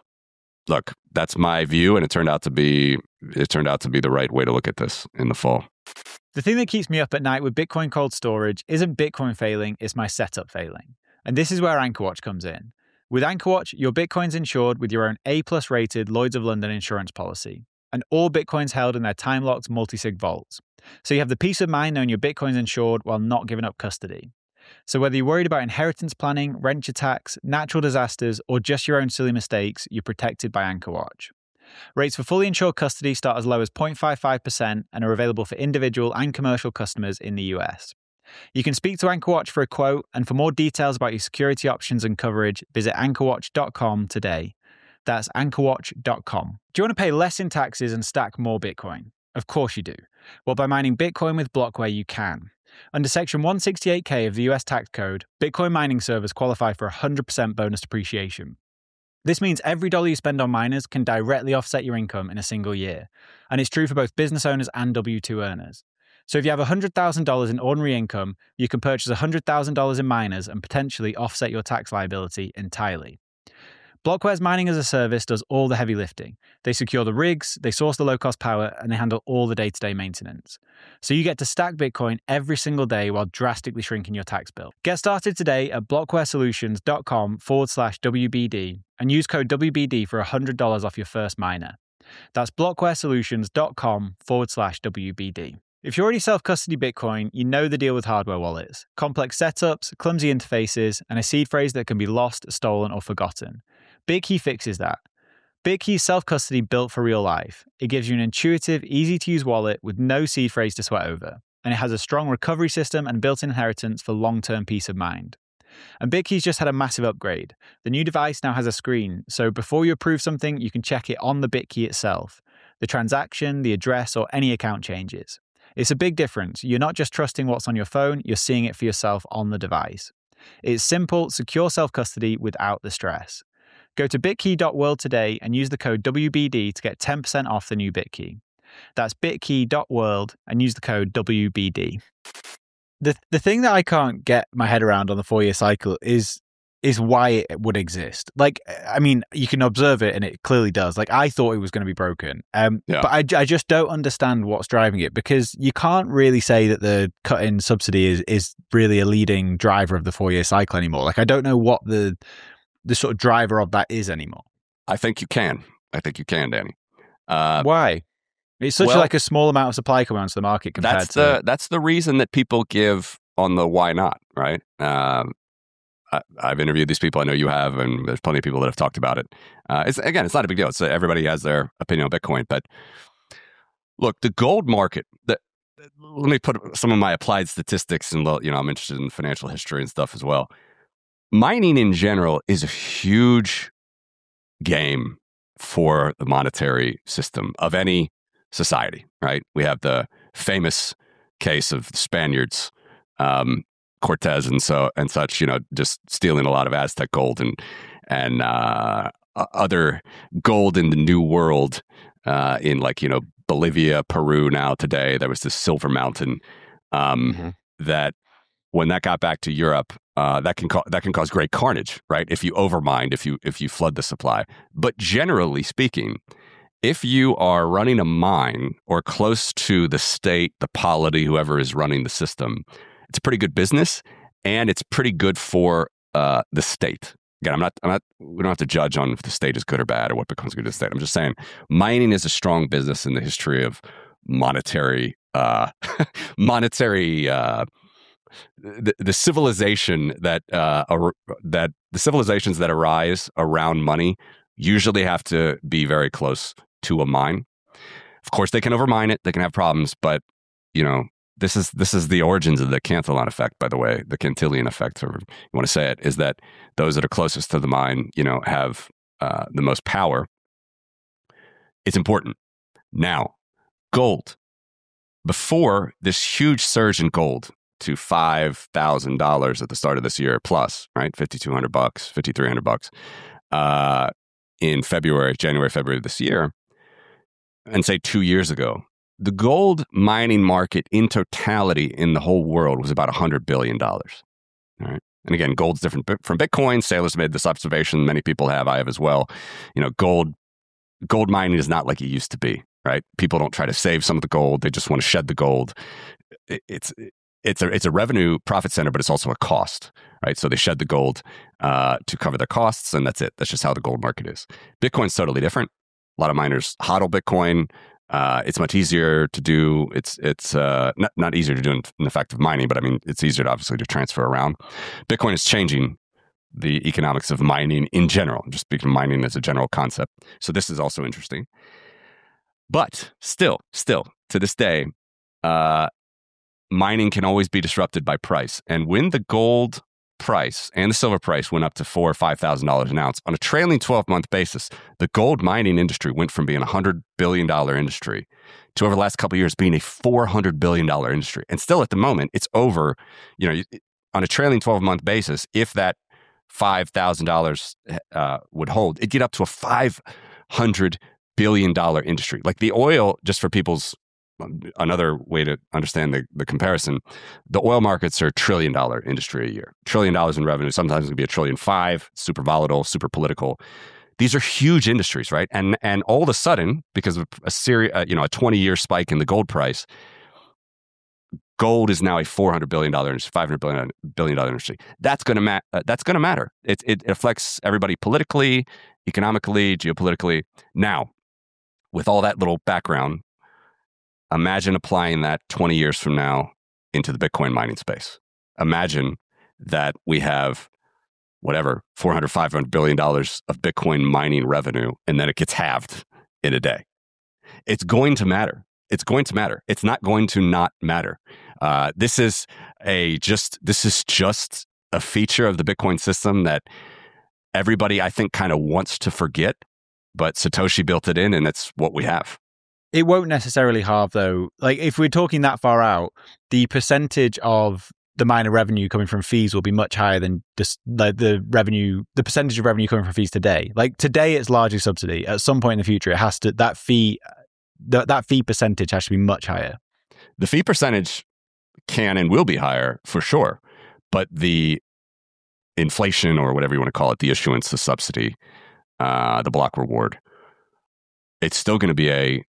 look, that's my view. And it turned out to be, it turned out to be the right way to look at this in the fall. The thing that keeps me up at night with Bitcoin cold storage isn't Bitcoin failing, it's my setup failing. And this is where Anchorwatch comes in. With Anchorwatch, your Bitcoin's insured with your own A-plus rated Lloyd's of London insurance policy. And all Bitcoin's held in their time-locked multi-sig vaults. So you have the peace of mind knowing your Bitcoin's insured while not giving up custody. So whether you're worried about inheritance planning, wrench attacks, natural disasters, or just your own silly mistakes, you're protected by Anchorwatch. Rates for fully insured custody start as low as zero point five five percent and are available for individual and commercial customers in the U S. You can speak to AnchorWatch for a quote, and for more details about your security options and coverage, visit anchor watch dot com today. That's anchor watch dot com. Do you want to pay less in taxes and stack more Bitcoin? Of course you do. Well, by mining Bitcoin with Blockware, you can. Under Section one sixty-eight K of the U S tax code, Bitcoin mining servers qualify for one hundred percent bonus depreciation. This means every dollar you spend on miners can directly offset your income in a single year. And it's true for both business owners and W two earners. So if you have one hundred thousand dollars in ordinary income, you can purchase one hundred thousand dollars in miners and potentially offset your tax liability entirely. Blockware's mining as a service does all the heavy lifting. They secure the rigs, they source the low-cost power, and they handle all the day-to-day maintenance. So you get to stack Bitcoin every single day while drastically shrinking your tax bill. Get started today at blockwaresolutions.com forward slash WBD and use code W B D for one hundred dollars off your first miner. That's blockwaresolutions.com forward slash WBD. If you already self-custody Bitcoin, you know the deal with hardware wallets. Complex setups, clumsy interfaces, and a seed phrase that can be lost, stolen, or forgotten. Bitkey fixes that. Bitkey's self-custody built for real life. It gives you an intuitive, easy-to-use wallet with no seed phrase to sweat over. And it has a strong recovery system and built-in inheritance for long-term peace of mind. And Bitkey's just had a massive upgrade. The new device now has a screen, so before you approve something, you can check it on the Bitkey itself. The transaction, the address, or any account changes. It's a big difference. You're not just trusting what's on your phone, you're seeing it for yourself on the device. It's simple, secure self-custody without the stress. Go to bitkey dot world today and use the code W B D to get ten percent off the new Bitkey. That's bitkey dot world and use the code W B D. The the thing that I can't get my head around on the four-year cycle is is why it would exist. Like, I mean, you can observe it and it clearly does. Like, I thought it was going to be broken. Um, yeah. But I, I just don't understand what's driving it, because you can't really say that the cut in subsidy is, is really a leading driver of the four-year cycle anymore. Like, I don't know what the the sort of driver of that is anymore. I think you can. I think you can, Danny. Uh, why? It's such well, like a small amount of supply coming onto the market compared that's to... The, that's the reason that people give on the why not, right? Um, I, I've interviewed these people. I know you have, and there's plenty of people that have talked about it. Uh, it's again, it's not a big deal. It's, uh, everybody has their opinion on Bitcoin. But look, the gold market, the, let me put some of my applied statistics, and you know, I'm interested in financial history and stuff as well. Mining in general is a huge game for the monetary system of any society, right? We have the famous case of the Spaniards, um, Cortez and so and such, you know, just stealing a lot of Aztec gold and and uh, other gold in the New World, uh, in like, you know, Bolivia, Peru. Now today, there was this silver mountain um, mm-hmm. that when that got back to Europe, uh, that can ca- that can cause great carnage, right? If you overmine, if you if you flood the supply. But generally speaking, if you are running a mine or close to the state, the polity, whoever is running the system, it's a pretty good business, and it's pretty good for uh, the state. Again, I'm not, I'm not, we don't have to judge on if the state is good or bad or what becomes good to the state. I'm just saying mining is a strong business in the history of monetary, uh, monetary, uh, the, the civilization that, uh, ar- that the civilizations that arise around money usually have to be very close to a mine. Of course, they can overmine it, they can have problems, but, you know, This is this is the origins of the Cantillon effect, by the way, the Cantillon effect, or you want to say it, is that those that are closest to the mine, you know, have uh, the most power. It's important. Now, gold. Before this huge surge in gold to five thousand dollars at the start of this year plus, right, fifty-two hundred bucks, fifty-three hundred bucks, uh, in February, January, February of this year, and say two years ago, the gold mining market in totality in the whole world was about one hundred billion dollars. All right. And again, gold's different from Bitcoin. Sailors made this observation. Many people have. I have as well. You know, gold, gold mining is not like it used to be, right? People don't try to save some of the gold. They just want to shed the gold. It's, it's a, it's a revenue profit center, but it's also a cost, right? So they shed the gold uh, to cover their costs, and that's it. That's just how the gold market is. Bitcoin's totally different. A lot of miners hodl Bitcoin. Uh, it's much easier to do. It's it's uh, not not easier to do in, in the fact of mining, but I mean it's easier to obviously to transfer around. Bitcoin is changing the economics of mining in general. I'm just speaking of mining as a general concept. So this is also interesting. But still, still, to this day, uh, mining can always be disrupted by price. And when the gold price and the silver price went up to four or five thousand dollars an ounce on a trailing twelve month basis, the gold mining industry went from being a hundred billion dollar industry to over the last couple of years being a four hundred billion dollar industry. And still, at the moment, it's over. You know, on a trailing twelve month basis, if that five thousand dollars uh, would hold, it'd get up to a five hundred billion dollar industry. Like the oil, just for people's another way to understand the, the comparison, the oil markets are a trillion dollar industry a year. Trillion dollars in revenue. Sometimes it can be a trillion five, super volatile, super political. These are huge industries, right? And and all of a sudden, because of a series, uh, you know, a twenty year spike in the gold price, gold is now a four hundred billion dollars industry, five hundred billion dollars industry. That's going to ma- uh, that's going to matter. It, it affects everybody politically, economically, geopolitically. Now, with all that little background, imagine applying that twenty years from now into the Bitcoin mining space. Imagine that we have whatever, four hundred, five hundred billion dollars of Bitcoin mining revenue, and then it gets halved in a day. It's going to matter. It's going to matter. It's not going to not matter. Uh, this is a just, this is just a feature of the Bitcoin system that everybody, I think, kind of wants to forget, but Satoshi built it in, and it's what we have. It won't necessarily halve, though. Like, if we're talking that far out, the percentage of the miner revenue coming from fees will be much higher than just the, the revenue, the percentage of revenue coming from fees today. Like today, it's largely subsidy. At some point in the future, it has to, that fee, that that fee percentage has to be much higher. The fee percentage can and will be higher for sure, but the inflation, or whatever you want to call it, the issuance, the subsidy, uh, the block reward, it's still going to be a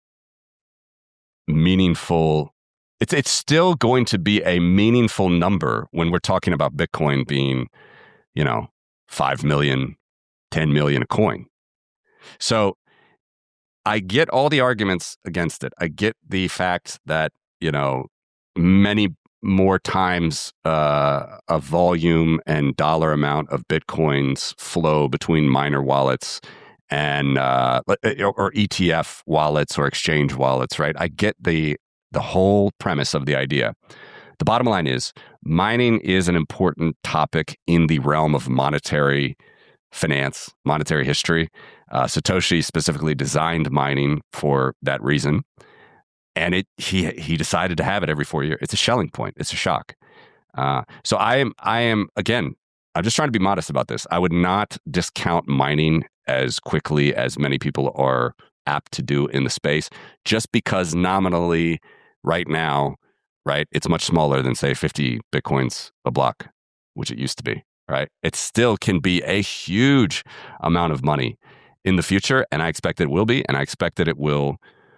meaningful, it's it's still going to be a meaningful number when we're talking about Bitcoin being, you know, five million, ten million a coin. So I get all the arguments against it. I get the fact that, you know, many more times uh, a volume and dollar amount of Bitcoins flow between miner wallets and uh, or E T F wallets or exchange wallets, right? I get the the whole premise of the idea. The bottom line is mining is an important topic in the realm of monetary finance, monetary history. Uh, Satoshi specifically designed mining for that reason, and it he he decided to have it every four years. It's a Schelling point. It's a shock. Uh, so I am I am again. I'm just trying to be modest about this. I would not discount mining as quickly as many people are apt to do in the space, just because nominally right now, right, it's much smaller than, say, fifty Bitcoins a block, which it used to be, right? It still can be a huge amount of money in the future, and I expect it will be, and I expect that it will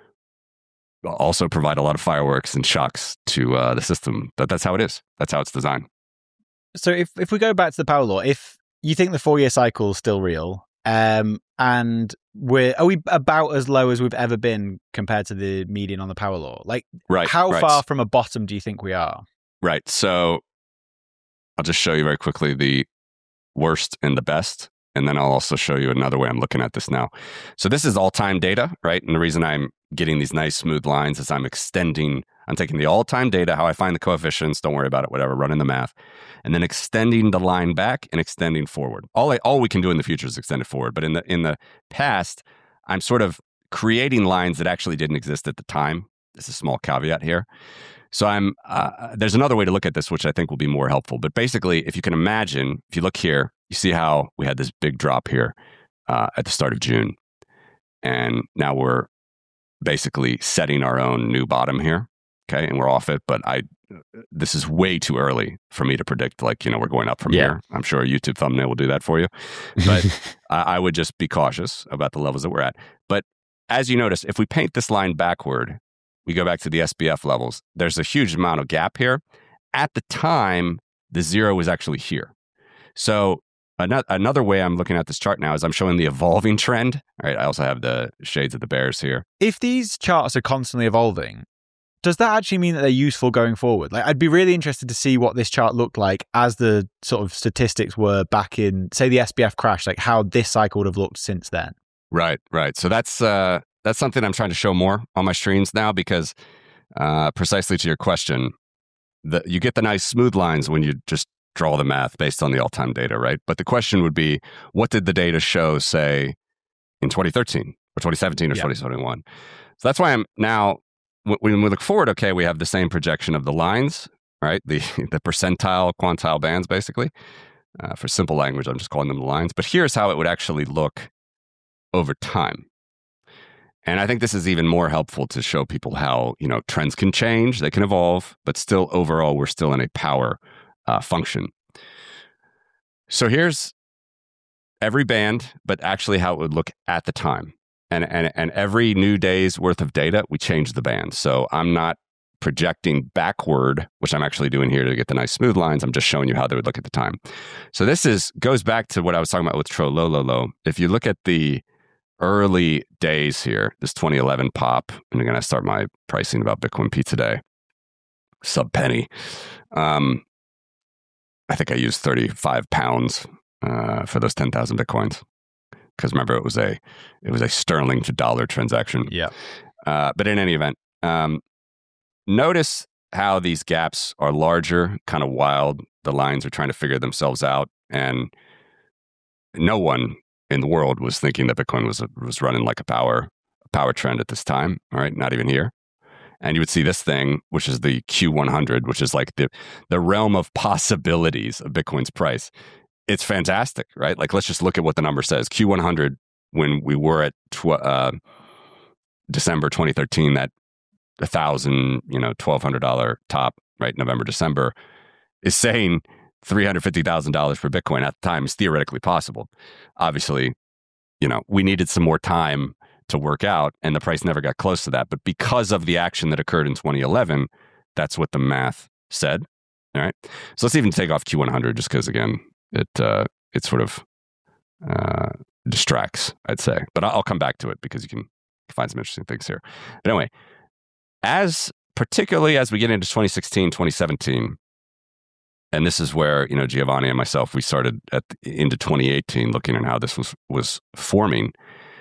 also provide a lot of fireworks and shocks to uh, the system. But that's how it is. That's how it's designed. So if, if we go back to the power law, if you think the four-year cycle is still real, um, and we're are we about as low as we've ever been compared to the median on the power law? Like, right, how right. far from a bottom do you think we are? Right. So I'll just show you very quickly the worst and the best, and then I'll also show you another way I'm looking at this now. So this is all-time data, right? And the reason I'm getting these nice smooth lines is I'm extending, I'm taking the all-time data, how I find the coefficients, don't worry about it, whatever, running the math, and then extending the line back and extending forward. All I, all we can do in the future is extend it forward. But in the in the past, I'm sort of creating lines that actually didn't exist at the time. There's a small caveat here. So I'm uh, there's another way to look at this, which I think will be more helpful. But basically, if you can imagine, if you look here, you see how we had this big drop here uh, at the start of June. And now we're basically setting our own new bottom here. Okay. And we're off it. But I, this is way too early for me to predict, like, you know, we're going up from yeah. here. I'm sure a YouTube thumbnail will do that for you. But I, I would just be cautious about the levels that we're at. But as you notice, if we paint this line backward, we go back to the S B F levels, there's a huge amount of gap here. At the time, the zero was actually here. So another way I'm looking at this chart now is I'm showing the evolving trend. All right, I also have the shades of the bears here. If these charts are constantly evolving, does that actually mean that they're useful going forward? Like, I'd be really interested to see what this chart looked like as the sort of statistics were back in, say, the S B F crash, like how this cycle would have looked since then. Right, right. So that's uh, that's something I'm trying to show more on my streams now because uh, precisely to your question, the, you get the nice smooth lines when you just draw the math based on the all-time data, right? But the question would be, what did the data show, say, in twenty thirteen or twenty seventeen or yeah. twenty twenty-one? So that's why I'm now... When we look forward, okay, we have the same projection of the lines, right? The the percentile, quantile bands, basically. Uh, for simple language, I'm just calling them the lines. But here's how it would actually look over time. And I think this is even more helpful to show people how, you know, trends can change, they can evolve, but still overall, we're still in a power uh, function. So here's every band, but actually how it would look at the time. And, and and every new day's worth of data, we change the band. So I'm not projecting backward, which I'm actually doing here to get the nice smooth lines. I'm just showing you how they would look at the time. So this is goes back to what I was talking about with Trolololo. If you look at the early days here, this twenty eleven pop, and I'm going to start my pricing about Bitcoin P today, sub penny. Um, I think I used thirty-five pounds uh, for those ten thousand Bitcoins. Because remember, it was a it was a sterling to dollar transaction. Yeah. Uh, but in any event, um, notice how these gaps are larger, kind of wild. The lines are trying to figure themselves out, and no one in the world was thinking that Bitcoin was was running like a power a power trend at this time. All right, not even here. And you would see this thing, which is the Q one hundred, which is like the the realm of possibilities of Bitcoin's price. It's fantastic, right? Like, let's just look at what the number says. Q one hundred, when we were at tw- uh, December twenty thirteen, that one thousand, you know, twelve hundred dollars top, right? November, December, is saying three hundred fifty thousand dollars for Bitcoin at the time is theoretically possible. Obviously, you know, we needed some more time to work out, and the price never got close to that. But because of the action that occurred in twenty eleven, that's what the math said. All right. So let's even take off Q one hundred just because, again, It uh, it sort of uh, distracts, I'd say. But I'll come back to it because you can find some interesting things here. But anyway, as particularly as we get into twenty sixteen, twenty seventeen, and this is where, you know, Giovanni and myself, we started at into twenty eighteen looking at how this was was forming.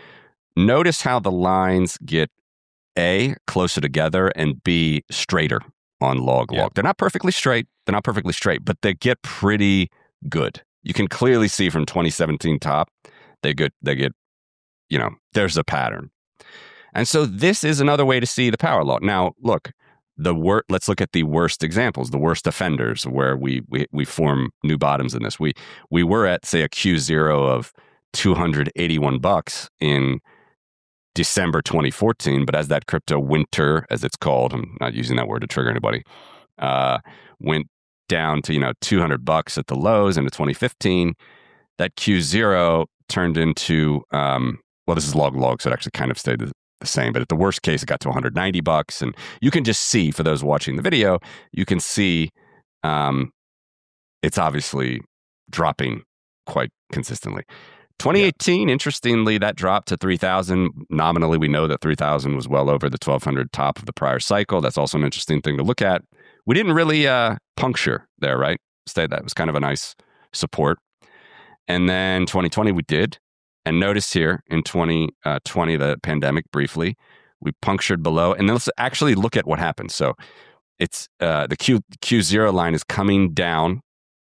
Notice how the lines get A, closer together, and B, straighter on log log. Yeah. They're not perfectly straight. They're not perfectly straight, but they get pretty good. You can clearly see from twenty seventeen top, they get, they get, you know, there's a pattern. And so this is another way to see the power law. Now, look, the wor- let's look at the worst examples, the worst offenders where we we we form new bottoms in this. We we were at, say, a Q zero of two hundred eighty-one bucks in December twenty fourteen, but as that crypto winter, as it's called, I'm not using that word to trigger anybody, uh, went down to, you know, two hundred bucks at the lows into twenty fifteen, that Q zero turned into, um, well, this is log log, so it actually kind of stayed the, the same, but at the worst case, it got to one hundred ninety bucks. And you can just see, for those watching the video, you can see um, it's obviously dropping quite consistently. twenty eighteen, yeah. Interestingly, that dropped to three thousand. Nominally, we know that three thousand was well over the twelve hundred top of the prior cycle. That's also an interesting thing to look at. We didn't really uh, puncture there, right? Stay that was kind of a nice support. And then twenty twenty, we did. And notice here in twenty twenty, the pandemic briefly, we punctured below. And then let's actually look at what happened. So it's uh, the Q, Q zero line is coming down,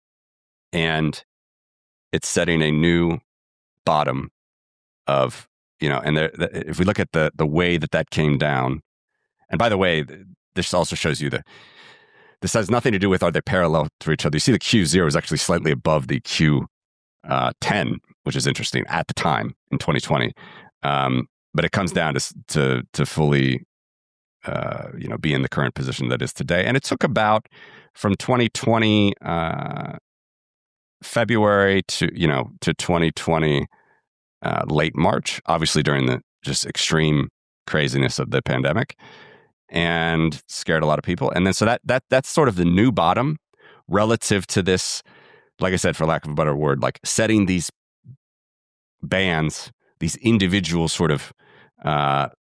and it's setting a new bottom of, you know, and there, if we look at the the way that that came down, and by the way, this also shows you the, this has nothing to do with are they parallel to each other. You see the Q zero is actually slightly above the Q ten, which is interesting at the time in twenty twenty. Um, but it comes down to to, to fully, uh, you know, be in the current position that is today. And it took about from twenty twenty uh, February to, you know, to twenty twenty uh, late March, obviously during the just extreme craziness of the pandemic, and scared a lot of people. And then so that that that's sort of the new bottom relative to this, like I said, for lack of a better word, like setting these bands, these individual sort of uh,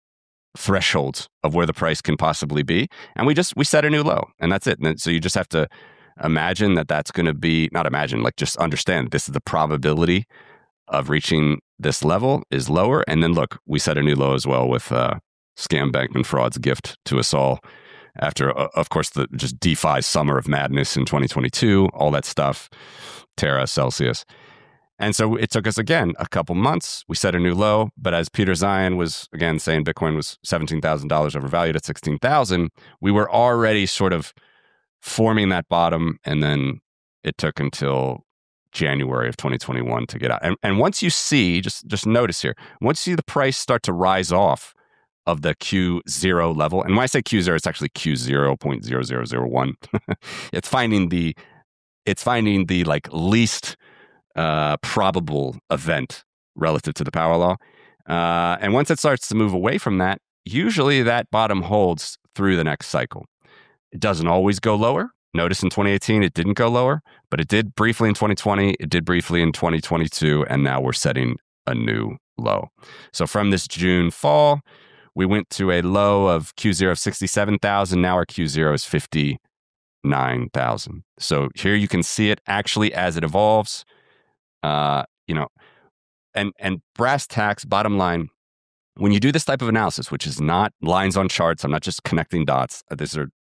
thresholds of where the price can possibly be, and we just we set a new low, and that's it. And then, so you just have to imagine that that's going to be not imagine like just understand this is the probability of reaching this level is lower, and then look, we set a new low as well with uh, scam Bankman Fraud's gift to us all. After, uh, of course, the just DeFi summer of madness in twenty twenty-two, all that stuff, Terra, Celsius. And so it took us, again, a couple months. We set a new low. But as Peter Zeihan was, again, saying Bitcoin was seventeen thousand dollars overvalued at sixteen thousand dollars, we were already sort of forming that bottom. And then it took until January of twenty twenty-one to get out. And, and once you see, just, just notice here, once you see the price start to rise off of the Q zero level. And when I say Q zero, it's actually Q zero point zero zero zero one. It's finding the, it's finding the like least uh, probable event relative to the power law. Uh, and once it starts to move away from that, usually that bottom holds through the next cycle. It doesn't always go lower. Notice in twenty eighteen, it didn't go lower, but it did briefly in twenty twenty. It did briefly in twenty twenty-two. And now we're setting a new low. So from this June fall, we went to a low of Q zero of sixty-seven thousand. Now our Q zero is fifty-nine thousand. So here you can see it actually as it evolves. Uh, you know, and and brass tacks, bottom line, when you do this type of analysis, which is not lines on charts, I'm not just connecting dots. These are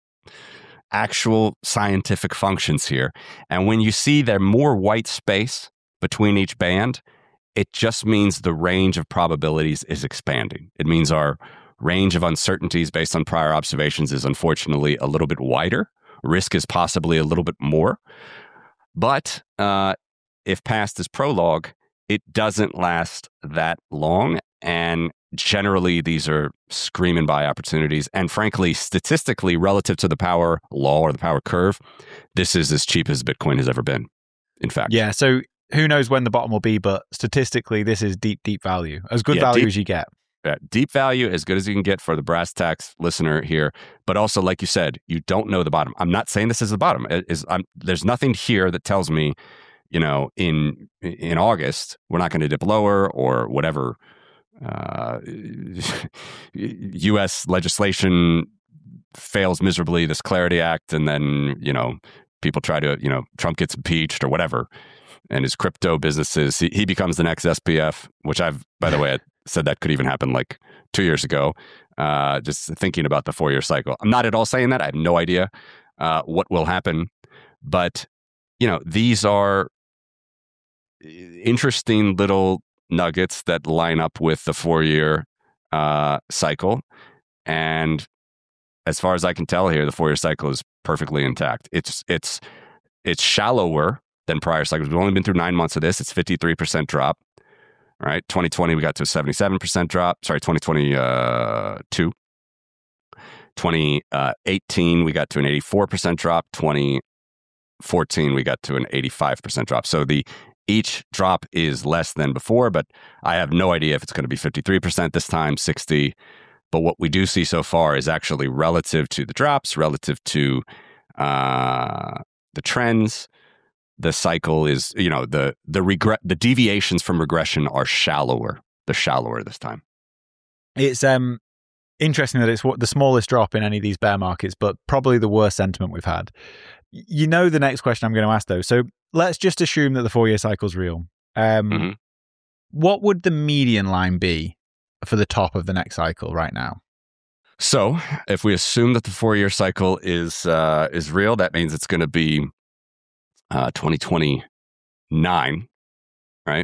actual scientific functions here. And when you see there more white space between each band, it just means the range of probabilities is expanding. It means our range of uncertainties based on prior observations is unfortunately a little bit wider. Risk is possibly a little bit more. But uh, if past is prologue, it doesn't last that long. And generally, these are screaming by opportunities. And frankly, statistically, relative to the power law or the power curve, this is as cheap as Bitcoin has ever been, in fact. Yeah, so who knows when the bottom will be, but statistically, this is deep, deep value. As good yeah, value deep, as you get. Yeah, deep value, as good as you can get for the brass tacks listener here. But also, like you said, you don't know the bottom. I'm not saying this is the bottom. It is, I'm, there's nothing here that tells me, you know, in in August, we're not going to dip lower or whatever. Uh, U S legislation fails miserably, this Clarity Act, and then, you know, people try to, you know, Trump gets impeached or whatever. And his crypto businesses, he, he becomes the next S P F, which I've, by the way, I said that could even happen like two years ago, uh, just thinking about the four-year cycle. I'm not at all saying that. I have no idea uh, what will happen. But, you know, these are interesting little nuggets that line up with the four-year uh, cycle. And as far as I can tell here, the four-year cycle is perfectly intact. It's, it's, it's shallower than prior cycles. We've only been through nine months of this. It's fifty-three percent drop. All right. twenty twenty, we got to a seventy-seven percent drop. Sorry, twenty twenty-two. twenty eighteen, we got to an eighty-four percent drop. twenty fourteen, we got to an eighty-five percent drop. So the each drop is less than before, but I have no idea if it's going to be fifty-three percent this time, sixty. But what we do see so far is actually relative to the drops, relative to uh, the trends. The cycle is, you know, the the regret, the deviations from regression are shallower. They're shallower this time. It's um interesting that it's what the smallest drop in any of these bear markets, but probably the worst sentiment we've had. You know, the next question I'm going to ask though. So let's just assume that the four-year cycle's real. Um, mm-hmm. What would the median line be for the top of the next cycle right now? So if we assume that the four-year cycle is uh, is real, that means it's going to be Uh, twenty twenty-nine, right?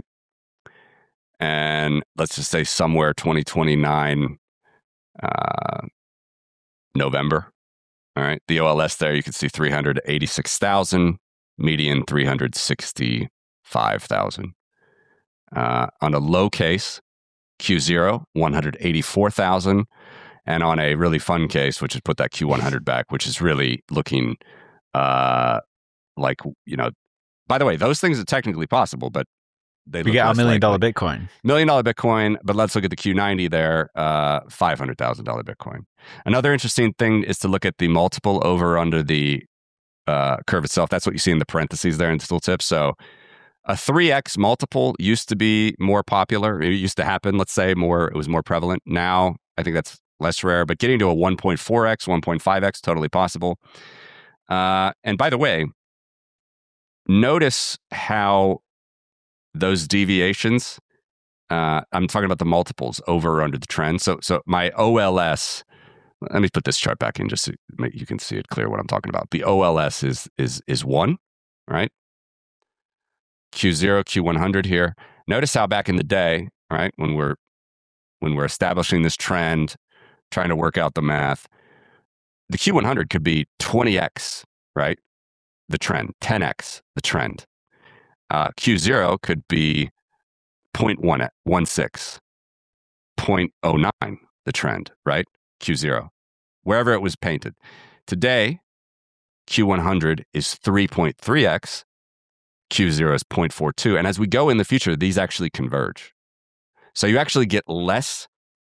And let's just say somewhere twenty twenty-nine, uh, November. All right. The O L S there, you can see three hundred eighty-six thousand, median three hundred sixty-five thousand. Uh, on a low case, Q zero, one hundred eighty-four thousand. And on a really fun case, which is put that Q one hundred back, which is really looking uh, like, you know, by the way, those things are technically possible, but they we get a million dollar Bitcoin. Million dollar Bitcoin, but let's look at the Q ninety there, uh, five hundred thousand dollars Bitcoin. Another interesting thing is to look at the multiple over under the uh, curve itself. That's what you see in the parentheses there in the tooltip. So a three X multiple used to be more popular. It used to happen, let's say, more, it was more prevalent. Now, I think that's less rare, but getting to a one point four x, one point five x, totally possible. Uh, and by the way, notice how those deviations, uh, I'm talking about the multiples over or under the trend. So, so my O L S, let me put this chart back in just so you can see it clear what I'm talking about. The O L S is is is one, right? Q zero, Q one hundred here. Notice how back in the day, right, when we're when we're establishing this trend, trying to work out the math, the Q one hundred could be twenty x, right? The trend, ten x the trend. Uh, Q zero could be zero point one six, zero point zero nine the trend, right? Q zero, wherever it was painted. Today, Q one hundred is three point three x, Q zero is zero point four two. And as we go in the future, these actually converge. So you actually get less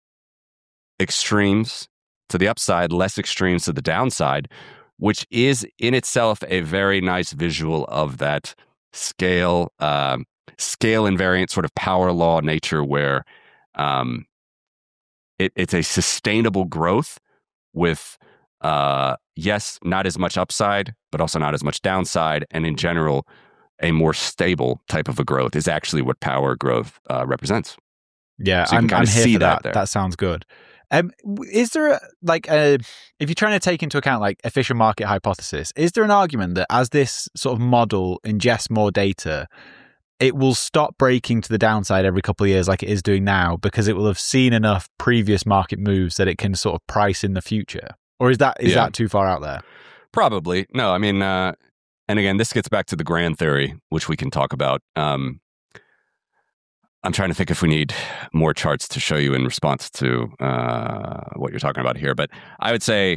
extremes to the upside, less extremes to the downside, which is in itself a very nice visual of that scale, um, scale invariant sort of power law nature where um, it, it's a sustainable growth with, uh, yes, not as much upside, but also not as much downside. And in general, a more stable type of a growth is actually what power growth uh, represents. Yeah, so I'm, I'm here see for that. That, that sounds good. Um, is there a, like a, if you're trying to take into account like efficient market hypothesis, is there an argument that as this sort of model ingests more data, it will stop breaking to the downside every couple of years like it is doing now because it will have seen enough previous market moves that it can sort of price in the future? Or is that is yeah. that too far out there? Probably. No, I mean, uh, and again, this gets back to the grand theory, which we can talk about. Um, I'm trying to think if we need more charts to show you in response to uh, what you're talking about here. But I would say,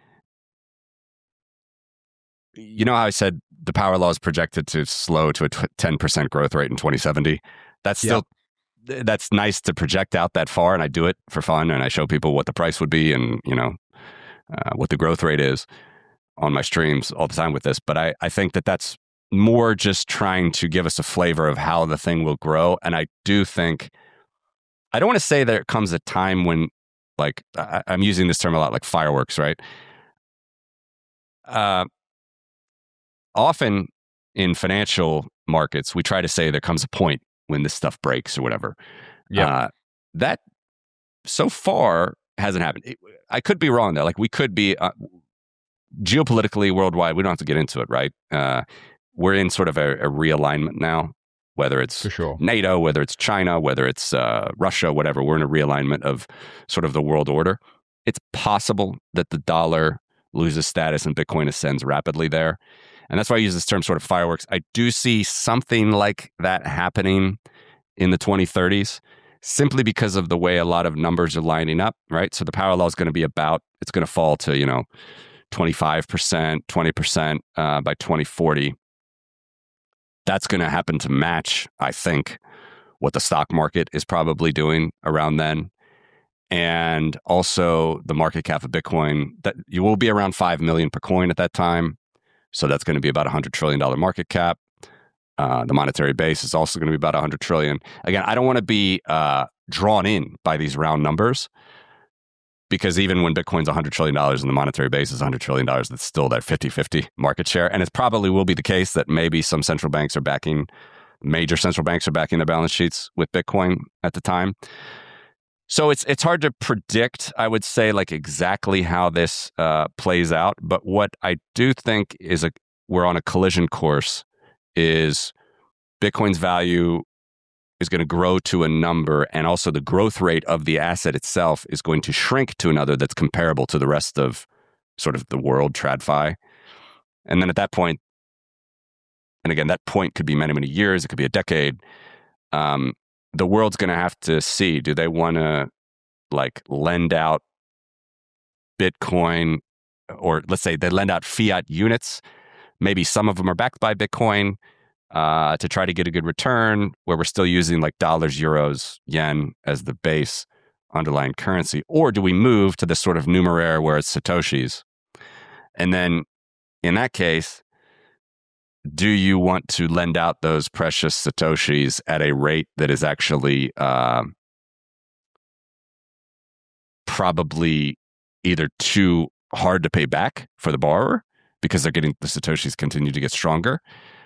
you know how I said the power law is projected to slow to a ten percent growth rate in twenty seventy? That's still, yeah. that's nice to project out that far. And I do it for fun. And I show people what the price would be and, you know, uh, what the growth rate is on my streams all the time with this. But I, I think that that's more just trying to give us a flavor of how the thing will grow. And I do think, I don't want to say there comes a time when, like, I, I'm using this term a lot, like fireworks, right? Uh, often in financial markets, we try to say there comes a point when this stuff breaks or whatever. Yeah. Uh, that so far hasn't happened. It, I could be wrong there. Like we could be uh, geopolitically worldwide. We don't have to get into it, right? Uh, we're in sort of a, a realignment now, whether it's For sure. NATO, whether it's China, whether it's uh, Russia, whatever. We're in a realignment of sort of the world order. It's possible that the dollar loses status and Bitcoin ascends rapidly there. And that's why I use this term sort of fireworks. I do see something like that happening in the twenty thirties, simply because of the way a lot of numbers are lining up, right? So the power law is going to be about, it's going to fall to, you know, twenty-five percent, twenty percent uh, by twenty forty. That's going to happen to match, I think, what the stock market is probably doing around then. And also the market cap of Bitcoin, that you will be around five million per coin at that time. So that's going to be about a one hundred trillion dollars market cap. Uh, the monetary base is also going to be about one hundred trillion dollars. Again, I don't want to be uh, drawn in by these round numbers, because even when Bitcoin's one hundred trillion dollars and the monetary base is one hundred trillion dollars, that's still that fifty-fifty market share. And it probably will be the case that maybe some central banks are backing, major central banks are backing their balance sheets with Bitcoin at the time. So it's it's hard to predict, I would say, like exactly how this uh, plays out. But what I do think is a we're on a collision course is Bitcoin's value is going to grow to a number, and also the growth rate of the asset itself is going to shrink to another that's comparable to the rest of sort of the world TradFi. And then at that point, and again, that point could be many, many years, it could be a decade, um, the world's going to have to see, do they want to like lend out Bitcoin, or let's say they lend out fiat units. Maybe some of them are backed by Bitcoin uh, to try to get a good return, where we're still using like dollars, euros, yen as the base underlying currency. Or do we move to this sort of numeraire where it's Satoshis? And then in that case, do you want to lend out those precious Satoshis at a rate that is actually uh, probably either too hard to pay back for the borrower because they're getting the Satoshis continue to get stronger,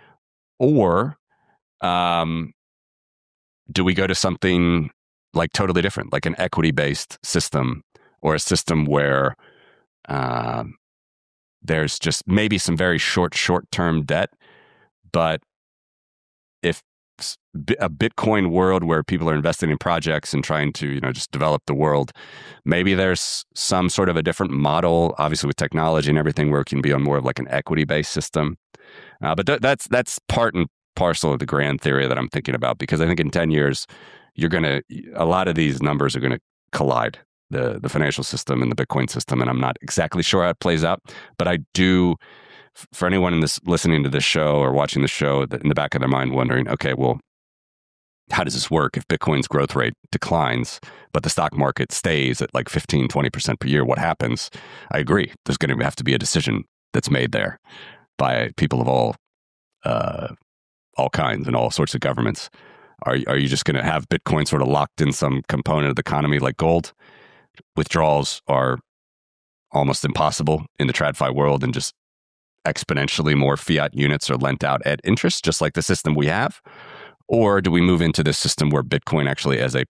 or um, do we go to something like totally different, like an equity-based system, or a system where um, there's just maybe some very short, short-term debt, but if a Bitcoin world where people are investing in projects and trying to, you know, just develop the world, maybe there's some sort of a different model, obviously with technology and everything, where it can be on more of like an equity-based system. Uh, but th- that's that's part and parcel of the grand theory that I'm thinking about, because I think in ten years, you're going to, a lot of these numbers are going to collide, the the financial system and the Bitcoin system, and I'm not exactly sure how it plays out, but I do, for anyone in this listening to this show or watching the show, in the back of their mind wondering, okay, well, how does this work if Bitcoin's growth rate declines, but the stock market stays at like fifteen, twenty percent per year? What happens? I agree. There's going to have to be a decision that's made there by people of all uh, all kinds and all sorts of governments. Are, are you just going to have Bitcoin sort of locked in some component of the economy like gold? Withdrawals are almost impossible in the TradFi world, and just exponentially more fiat units are lent out at interest, just like the system we have? Or do we move into this system where Bitcoin actually, as a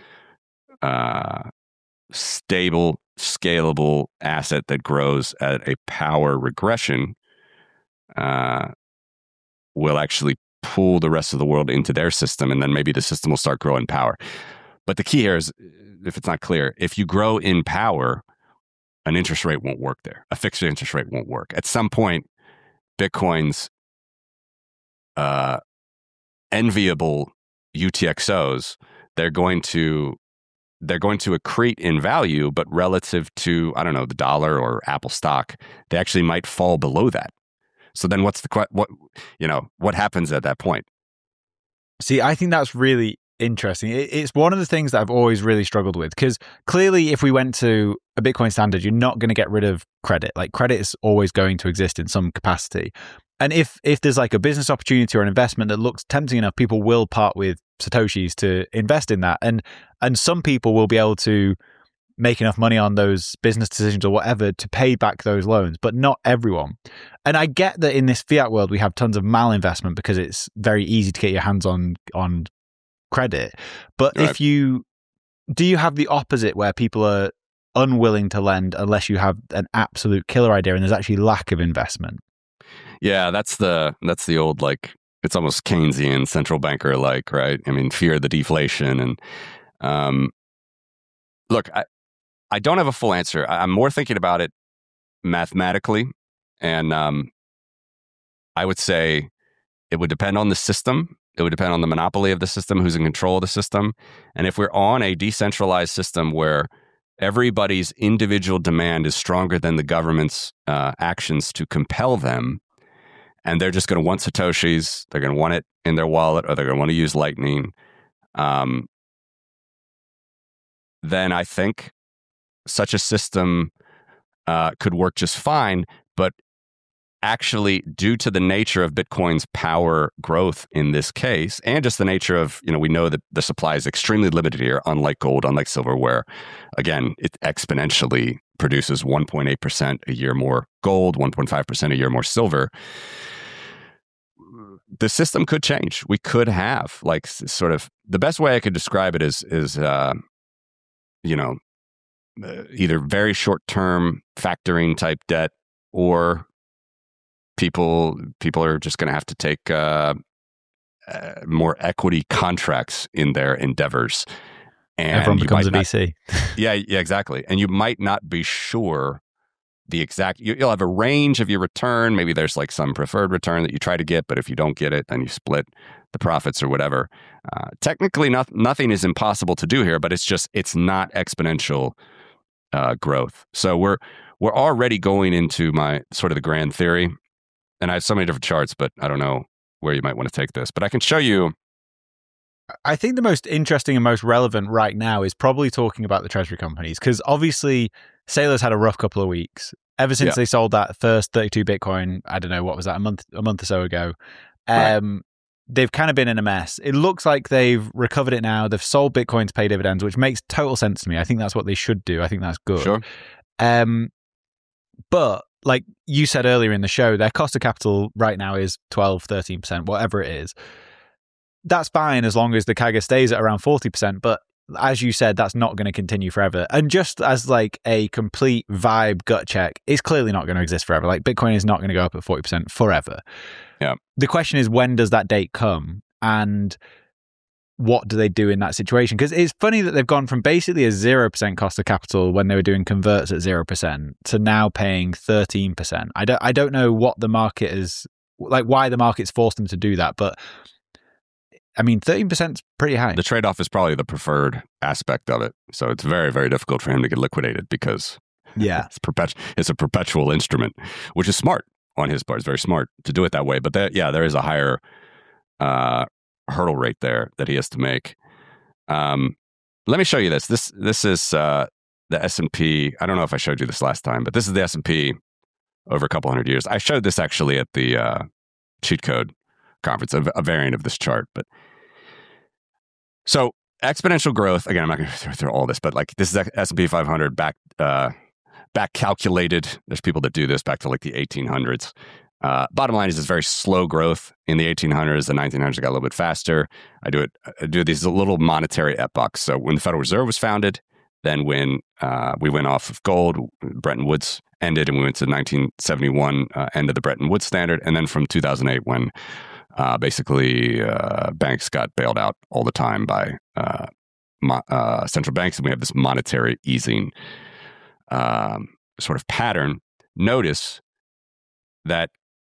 uh, stable, scalable asset that grows at a power regression, uh, will actually pull the rest of the world into their system, and then maybe the system will start growing power? But the key here is, if it's not clear, if you grow in power, an interest rate won't work there. A fixed interest rate won't work. At some point, Bitcoin's uh, enviable U T X Os, they're going to they're going to accrete in value, but relative to, I don't know, the dollar or Apple stock, they actually might fall below that. So then what's the what you know what happens at that point? See, I think that's really interesting. It's one of the things that I've always really struggled with, because clearly if we went to a Bitcoin standard, you're not going to get rid of credit. Like, credit is always going to exist in some capacity. And if if there's like a business opportunity or an investment that looks tempting enough, people will part with Satoshis to invest in that. And and some people will be able to make enough money on those business decisions or whatever to pay back those loans, but not everyone. And I get that in this fiat world, we have tons of malinvestment because it's very easy to get your hands on on credit. But right. if you, do you have the opposite where people are unwilling to lend unless you have an absolute killer idea and there's actually lack of investment? Yeah, that's the that's the old, like, it's almost Keynesian central banker like, right? I mean, fear the deflation. And um, look, I, I don't have a full answer. I'm more thinking about it mathematically. And um, I would say it would depend on the system. It would depend on the monopoly of the system, who's in control of the system. And if we're on a decentralized system where everybody's individual demand is stronger than the government's uh, actions to compel them, and they're just going to want Satoshis, they're going to want it in their wallet, or they're going to want to use Lightning, um, then I think such a system uh, could work just fine. But actually, due to the nature of Bitcoin's power growth in this case, and just the nature of, you know, we know that the supply is extremely limited here, unlike gold, unlike silver, where, again, it exponentially produces one point eight percent a year more gold, one point five percent a year more silver. The system could change. We could have, like, sort of, the best way I could describe it is, is uh, you know, uh, either very short-term factoring type debt, or people people are just going to have to take uh, uh, more equity contracts in their endeavors. And everyone becomes a V C. Not, yeah, yeah, exactly. And you might not be sure the exact, you, you'll have a range of your return. Maybe there's like some preferred return that you try to get, but if you don't get it, then you split the profits or whatever. Uh, technically, not, nothing is impossible to do here, but it's just, it's not exponential uh, growth. So we're we're already going into my sort of the grand theory. And I have so many different charts, but I don't know where you might want to take this. But I can show you. I think the most interesting and most relevant right now is probably talking about the treasury companies, because obviously Saylor's had a rough couple of weeks. Ever since yeah. they sold that first thirty-two Bitcoin, I don't know, what was that, a month a month or so ago. Um, they've kind of been in a mess. It looks like they've recovered it now. They've sold Bitcoin to pay dividends, which makes total sense to me. I think that's what they should do. I think that's good. Sure. Um, but like you said earlier in the show, their cost of capital right now is twelve, thirteen percent, whatever it is. That's fine as long as the C A G R stays at around forty percent. But as you said, that's not going to continue forever. And just as like a complete vibe gut check, it's clearly not going to exist forever. Like Bitcoin is not going to go up at forty percent forever. Yeah. The question is, when does that date come? And what do they do in that situation? Because it's funny that they've gone from basically a zero percent cost of capital when they were doing converts at zero percent to now paying thirteen percent. I don't, I don't know what the market is, like why the market's forced them to do that. But I mean, thirteen percent is pretty high. The trade-off is probably the preferred aspect of it. So it's very, very difficult for him to get liquidated because yeah, it's, perpetu- it's a perpetual instrument, which is smart on his part. It's very smart to do it that way. But that, yeah, there is a higher uh, hurdle rate there that he has to make. Um, let me show you this. This this is uh, the S and P. I don't know if I showed you this last time, but this is the S and P over a couple hundred years. I showed this actually at the uh, Cheat Code conference, a, a variant of this chart. But so exponential growth, again, I'm not going to throw through all this, but like this is S and P five hundred back uh, back calculated. There's people that do this back to like the eighteen hundreds. Uh, bottom line is it's very slow growth in the eighteen hundreds. The nineteen hundreds got a little bit faster. I do it. I do these little monetary epochs. So when the Federal Reserve was founded, then when uh, we went off of gold, Bretton Woods ended, and we went to nineteen seventy-one, uh, end of the Bretton Woods standard, and then from two thousand eight when uh, basically uh, banks got bailed out all the time by uh, mo- uh, central banks, and we have this monetary easing um, sort of pattern. Notice that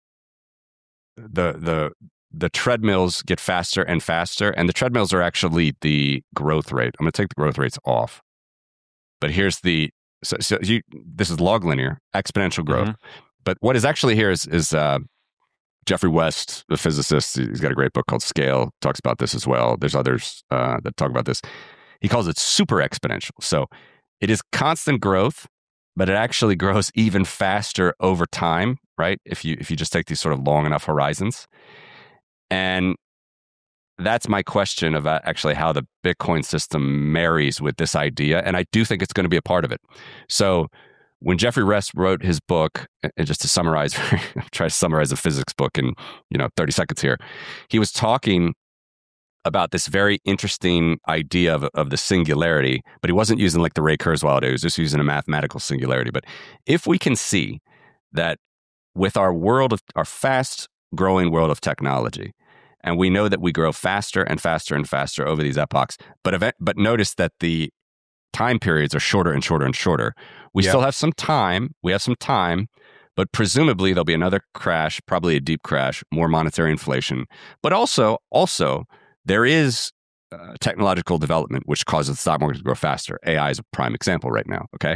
the the the treadmills get faster and faster, and the treadmills are actually the growth rate. I'm going to take the growth rates off, but here's the so, so you, this is log linear exponential growth. Mm-hmm. But what is actually here is is uh, Jeffrey West, the physicist. He's got a great book called Scale. Talks about this as well. There's others uh, that talk about this. He calls it super exponential. So it is constant growth, but it actually grows even faster over time, right? If you if you just take these sort of long enough horizons. And that's my question about actually how the Bitcoin system marries with this idea. And I do think it's going to be a part of it. So when Jeffrey West wrote his book, and just to summarize, try to summarize a physics book in, you know, thirty seconds here, he was talking about this very interesting idea of, of the singularity, but he wasn't using like the Ray Kurzweil idea. He was just using a mathematical singularity. But if we can see that with our world of our fast growing world of technology, and we know that we grow faster and faster and faster over these epochs, but event, but notice that the time periods are shorter and shorter and shorter. We yeah. still have some time. We have some time, but presumably there'll be another crash, probably a deep crash, more monetary inflation. But also, also there is uh, technological development which causes the stock market to grow faster. A I is a prime example right now. Okay.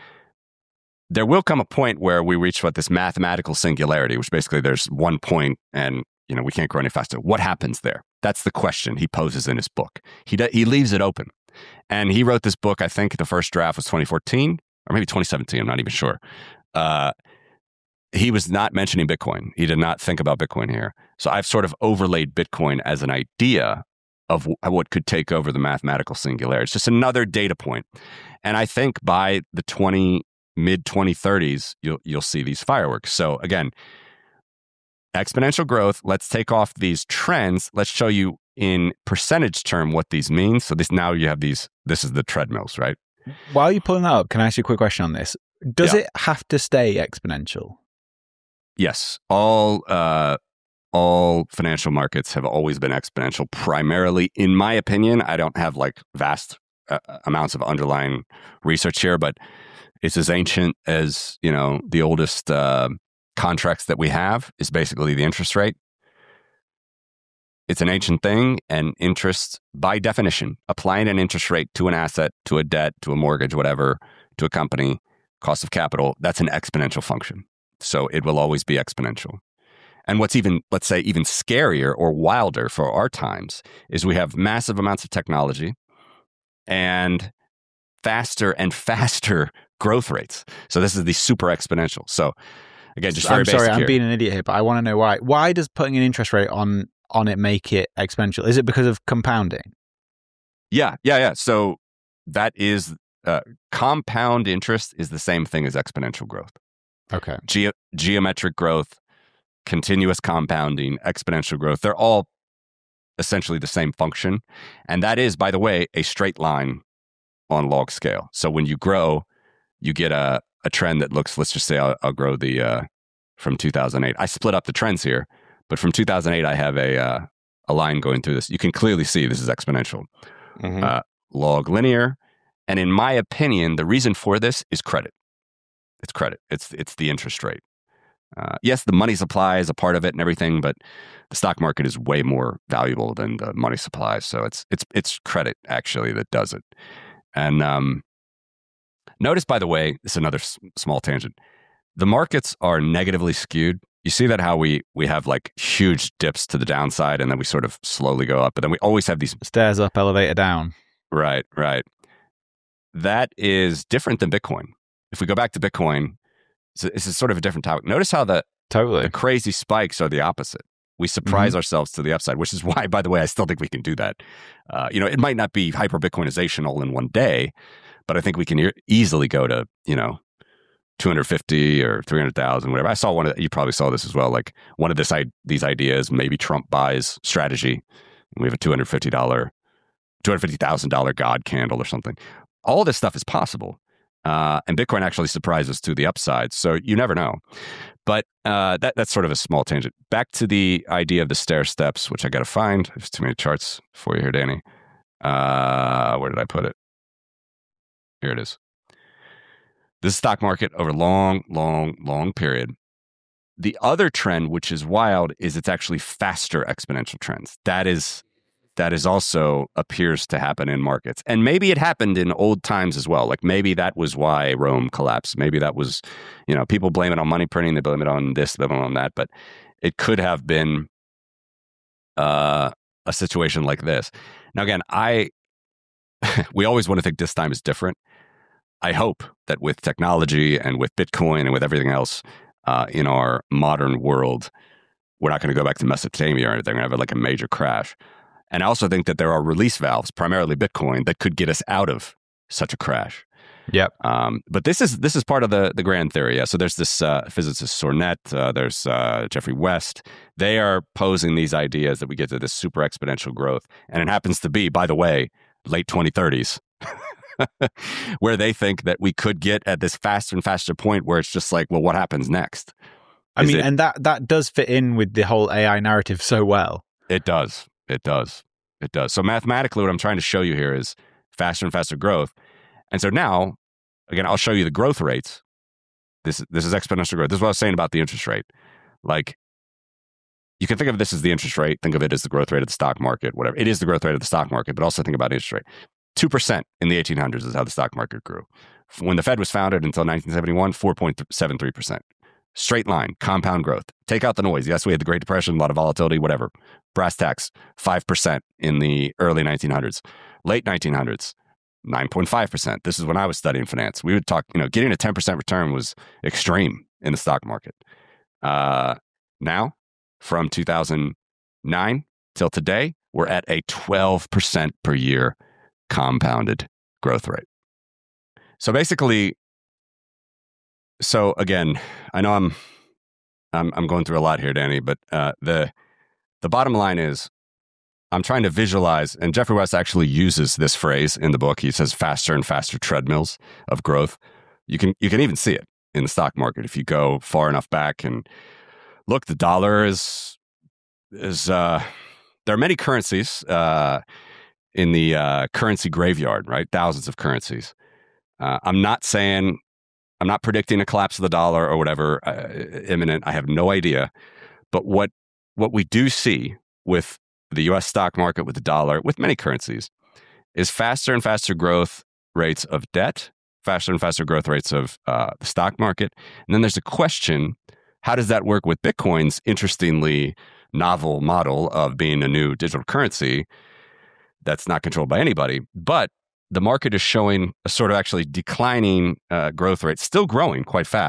There will come a point where we reach what this mathematical singularity, which basically there's one point and, you know, we can't grow any faster. What happens there? That's the question he poses in his book. He do, he leaves it open. And he wrote this book, I think the first draft was twenty fourteen or maybe twenty seventeen. I'm not even sure. Uh, he was not mentioning Bitcoin. He did not think about Bitcoin here. So I've sort of overlaid Bitcoin as an idea of w- what could take over the mathematical singularity. It's just another data point. And I think by the twenty mid twenty thirties, you'll you'll see these fireworks. So again, exponential growth. Let's take off these trends. Let's show you in percentage term what these mean. So this now you have these. This is the treadmills, right? While you're pulling that up, can I ask you a quick question on this? Does yeah. it have to stay exponential? Yes. All uh, all financial markets have always been exponential. Primarily, in my opinion, I don't have like vast uh, amounts of underlying research here, but it's as ancient as, you know, the oldest uh, contracts that we have is basically the interest rate. It's an ancient thing, and interest, by definition, applying an interest rate to an asset, to a debt, to a mortgage, whatever, to a company, cost of capital, that's an exponential function. So it will always be exponential. And what's even, let's say, even scarier or wilder for our times is we have massive amounts of technology and faster and faster growth rates. So this is the super exponential. So again, just very I'm basic sorry, I'm here. being an idiot here, but I want to know why. Why does putting an interest rate on on it make it exponential? Is it because of compounding? Yeah, yeah, yeah. So that is uh, compound interest is the same thing as exponential growth. Okay. Ge- geometric growth, continuous compounding, exponential growth, they're all essentially the same function. And that is, by the way, a straight line on log scale. So when you grow, you get a, a trend that looks, let's just say I'll, I'll grow the, uh, from two thousand eight. I split up the trends here, but from two thousand eight, I have a, uh, a line going through this. You can clearly see this is exponential, mm-hmm. uh, log linear. And in my opinion, the reason for this is credit. It's credit. It's, it's the interest rate. Uh, yes, the money supply is a part of it and everything, but the stock market is way more valuable than the money supply. So it's it's it's credit actually that does it. And um, notice, by the way, this is another s- small tangent. The markets are negatively skewed. You see that how we we have like huge dips to the downside, and then we sort of slowly go up, but then we always have these stairs up, elevator down. Right, right. That is different than Bitcoin. If we go back to Bitcoin, it's a sort of a different topic. Notice how the, totally. the crazy spikes are the opposite. We surprise mm-hmm. ourselves to the upside, which is why, by the way, I still think we can do that. Uh, you know, it might not be hyper Bitcoinization all in one day, but I think we can e- easily go to, you know, two hundred fifty or three hundred thousand, whatever. I saw one of the, you probably saw this as well. Like one of this, I, these ideas, maybe Trump buys strategy. We have a two hundred fifty dollars, two hundred fifty thousand dollars God candle or something. All this stuff is possible. Uh, and Bitcoin actually surprises to the upside. So you never know. But uh, that that's sort of a small tangent. Back to the idea of the stair steps, which I got to find. There's too many charts for you here, Danny. Uh, where did I put it? Here it is. This stock market over a long, long, long period. The other trend, which is wild, is it's actually faster exponential trends. That is... That is also appears to happen in markets. And maybe it happened in old times as well. Like maybe that was why Rome collapsed. Maybe that was, you know, people blame it on money printing. They blame it on this, they blame it on that. But it could have been uh, a situation like this. Now, again, I, we always want to think this time is different. I hope that with technology and with Bitcoin and with everything else uh, in our modern world, we're not going to go back to Mesopotamia or anything. We're going to have like a major crash. And I also think that there are release valves, primarily Bitcoin, that could get us out of such a crash. Yep. Um, but this is this is part of the the grand theory. Yeah. So there's this uh, physicist Sornet. Uh, there's uh, Jeffrey West. They are posing these ideas that we get to this super exponential growth, and it happens to be, by the way, late twenty thirties, where they think that we could get at this faster and faster point where it's just like, well, what happens next? I Is mean, it, and that that does fit in with the whole A I narrative so well. It does. It does. It does. So mathematically, what I'm trying to show you here is faster and faster growth. And so now, again, I'll show you the growth rates. This, this is exponential growth. This is what I was saying about the interest rate. Like, you can think of this as the interest rate. Think of it as the growth rate of the stock market, whatever. It is the growth rate of the stock market, but also think about interest rate. two percent in the eighteen hundreds is how the stock market grew. When the Fed was founded until nineteen seventy-one, four point seven three percent. Straight line, compound growth. Take out the noise. Yes, we had the Great Depression, a lot of volatility, whatever. Brass tacks, five percent in the early nineteen hundreds. Late nineteen hundreds, nine point five percent. This is when I was studying finance. We would talk, you know, getting a ten percent return was extreme in the stock market. Uh, now, from two thousand nine till today, we're at a twelve percent per year compounded growth rate. So basically, so again, I know I'm I'm I'm going through a lot here, Danny, but uh, the the bottom line is I'm trying to visualize, and Jeffrey West actually uses this phrase in the book. He says faster and faster treadmills of growth. You can you can even see it in the stock market if you go far enough back and look. The dollar is is uh, there are many currencies uh, in the uh, currency graveyard, right? Thousands of currencies. Uh, I'm not saying. I'm not predicting a collapse of the dollar or whatever uh, imminent. I have no idea. But what what we do see with the U S stock market, with the dollar, with many currencies, is faster and faster growth rates of debt, faster and faster growth rates of uh, the stock market. And then there's a question, how does that work with Bitcoin's interestingly novel model of being a new digital currency that's not controlled by anybody? But the market is showing a sort of actually declining uh, growth rate, still growing quite fast,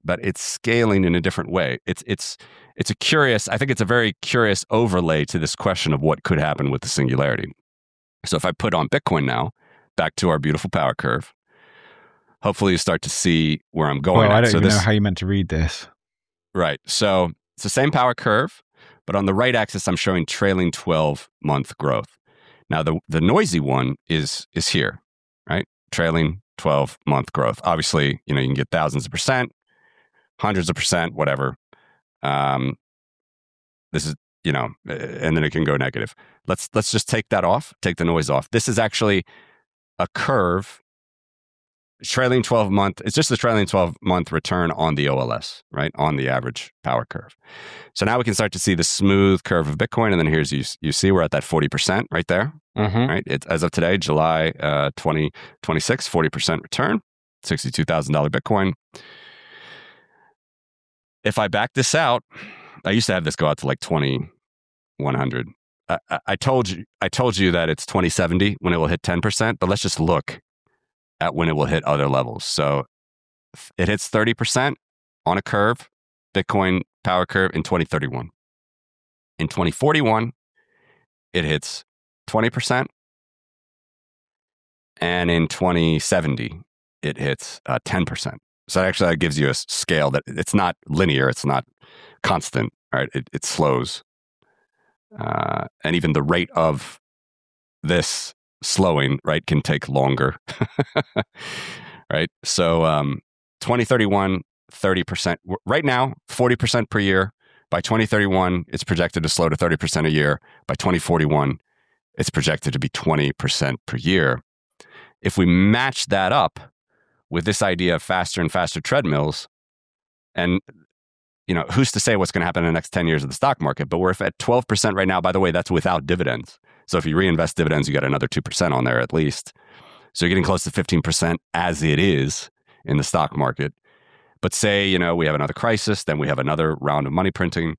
but it's scaling in a different way. It's it's it's a curious, I think it's a very curious overlay to this question of what could happen with the singularity. So if I put on Bitcoin now, back to our beautiful power curve, hopefully you start to see where I'm going. Well, I don't so even this, know how you meant to read this. Right. So it's the same power curve, but on the right axis, I'm showing trailing twelve-month growth. Now, the the noisy one is is here, right? Trailing twelve-month growth. Obviously, you know, you can get thousands of percent, hundreds of percent, whatever. Um, this is, you know, and then it can go negative. Let's let's just take that off, take the noise off. This is actually a curve, trailing twelve-month. It's just the trailing twelve-month return on the O L S, right? On the average power curve. So now we can start to see the smooth curve of Bitcoin. And then here's, you, you see we're at that forty percent right there, mm-hmm. right? It, as of today, July uh, twenty twenty-six, forty percent return, sixty-two thousand dollars Bitcoin. If I back this out, I used to have this go out to like twenty-one hundred. I, I, I told you, I told you that it's twenty seventy when it will hit ten percent, but let's just look at when it will hit other levels. So it hits thirty percent on a curve, Bitcoin power curve, in twenty thirty-one. In twenty forty-one, it hits twenty percent. And in twenty seventy, it hits uh, ten percent. So actually that gives you a scale that it's not linear, it's not constant, right? It, it slows. Uh, and even the rate of this slowing, right, can take longer, right? So um, twenty thirty-one, thirty percent. Right now, forty percent per year. By twenty thirty-one, it's projected to slow to thirty percent a year. By twenty forty-one, it's projected to be twenty percent per year. If we match that up with this idea of faster and faster treadmills, and you know, who's to say what's going to happen in the next ten years of the stock market? But we're at twelve percent right now. By the way, that's without dividends. So if you reinvest dividends, you got another two percent on there at least. So you're getting close to fifteen percent as it is in the stock market. But say, you know, we have another crisis, then we have another round of money printing.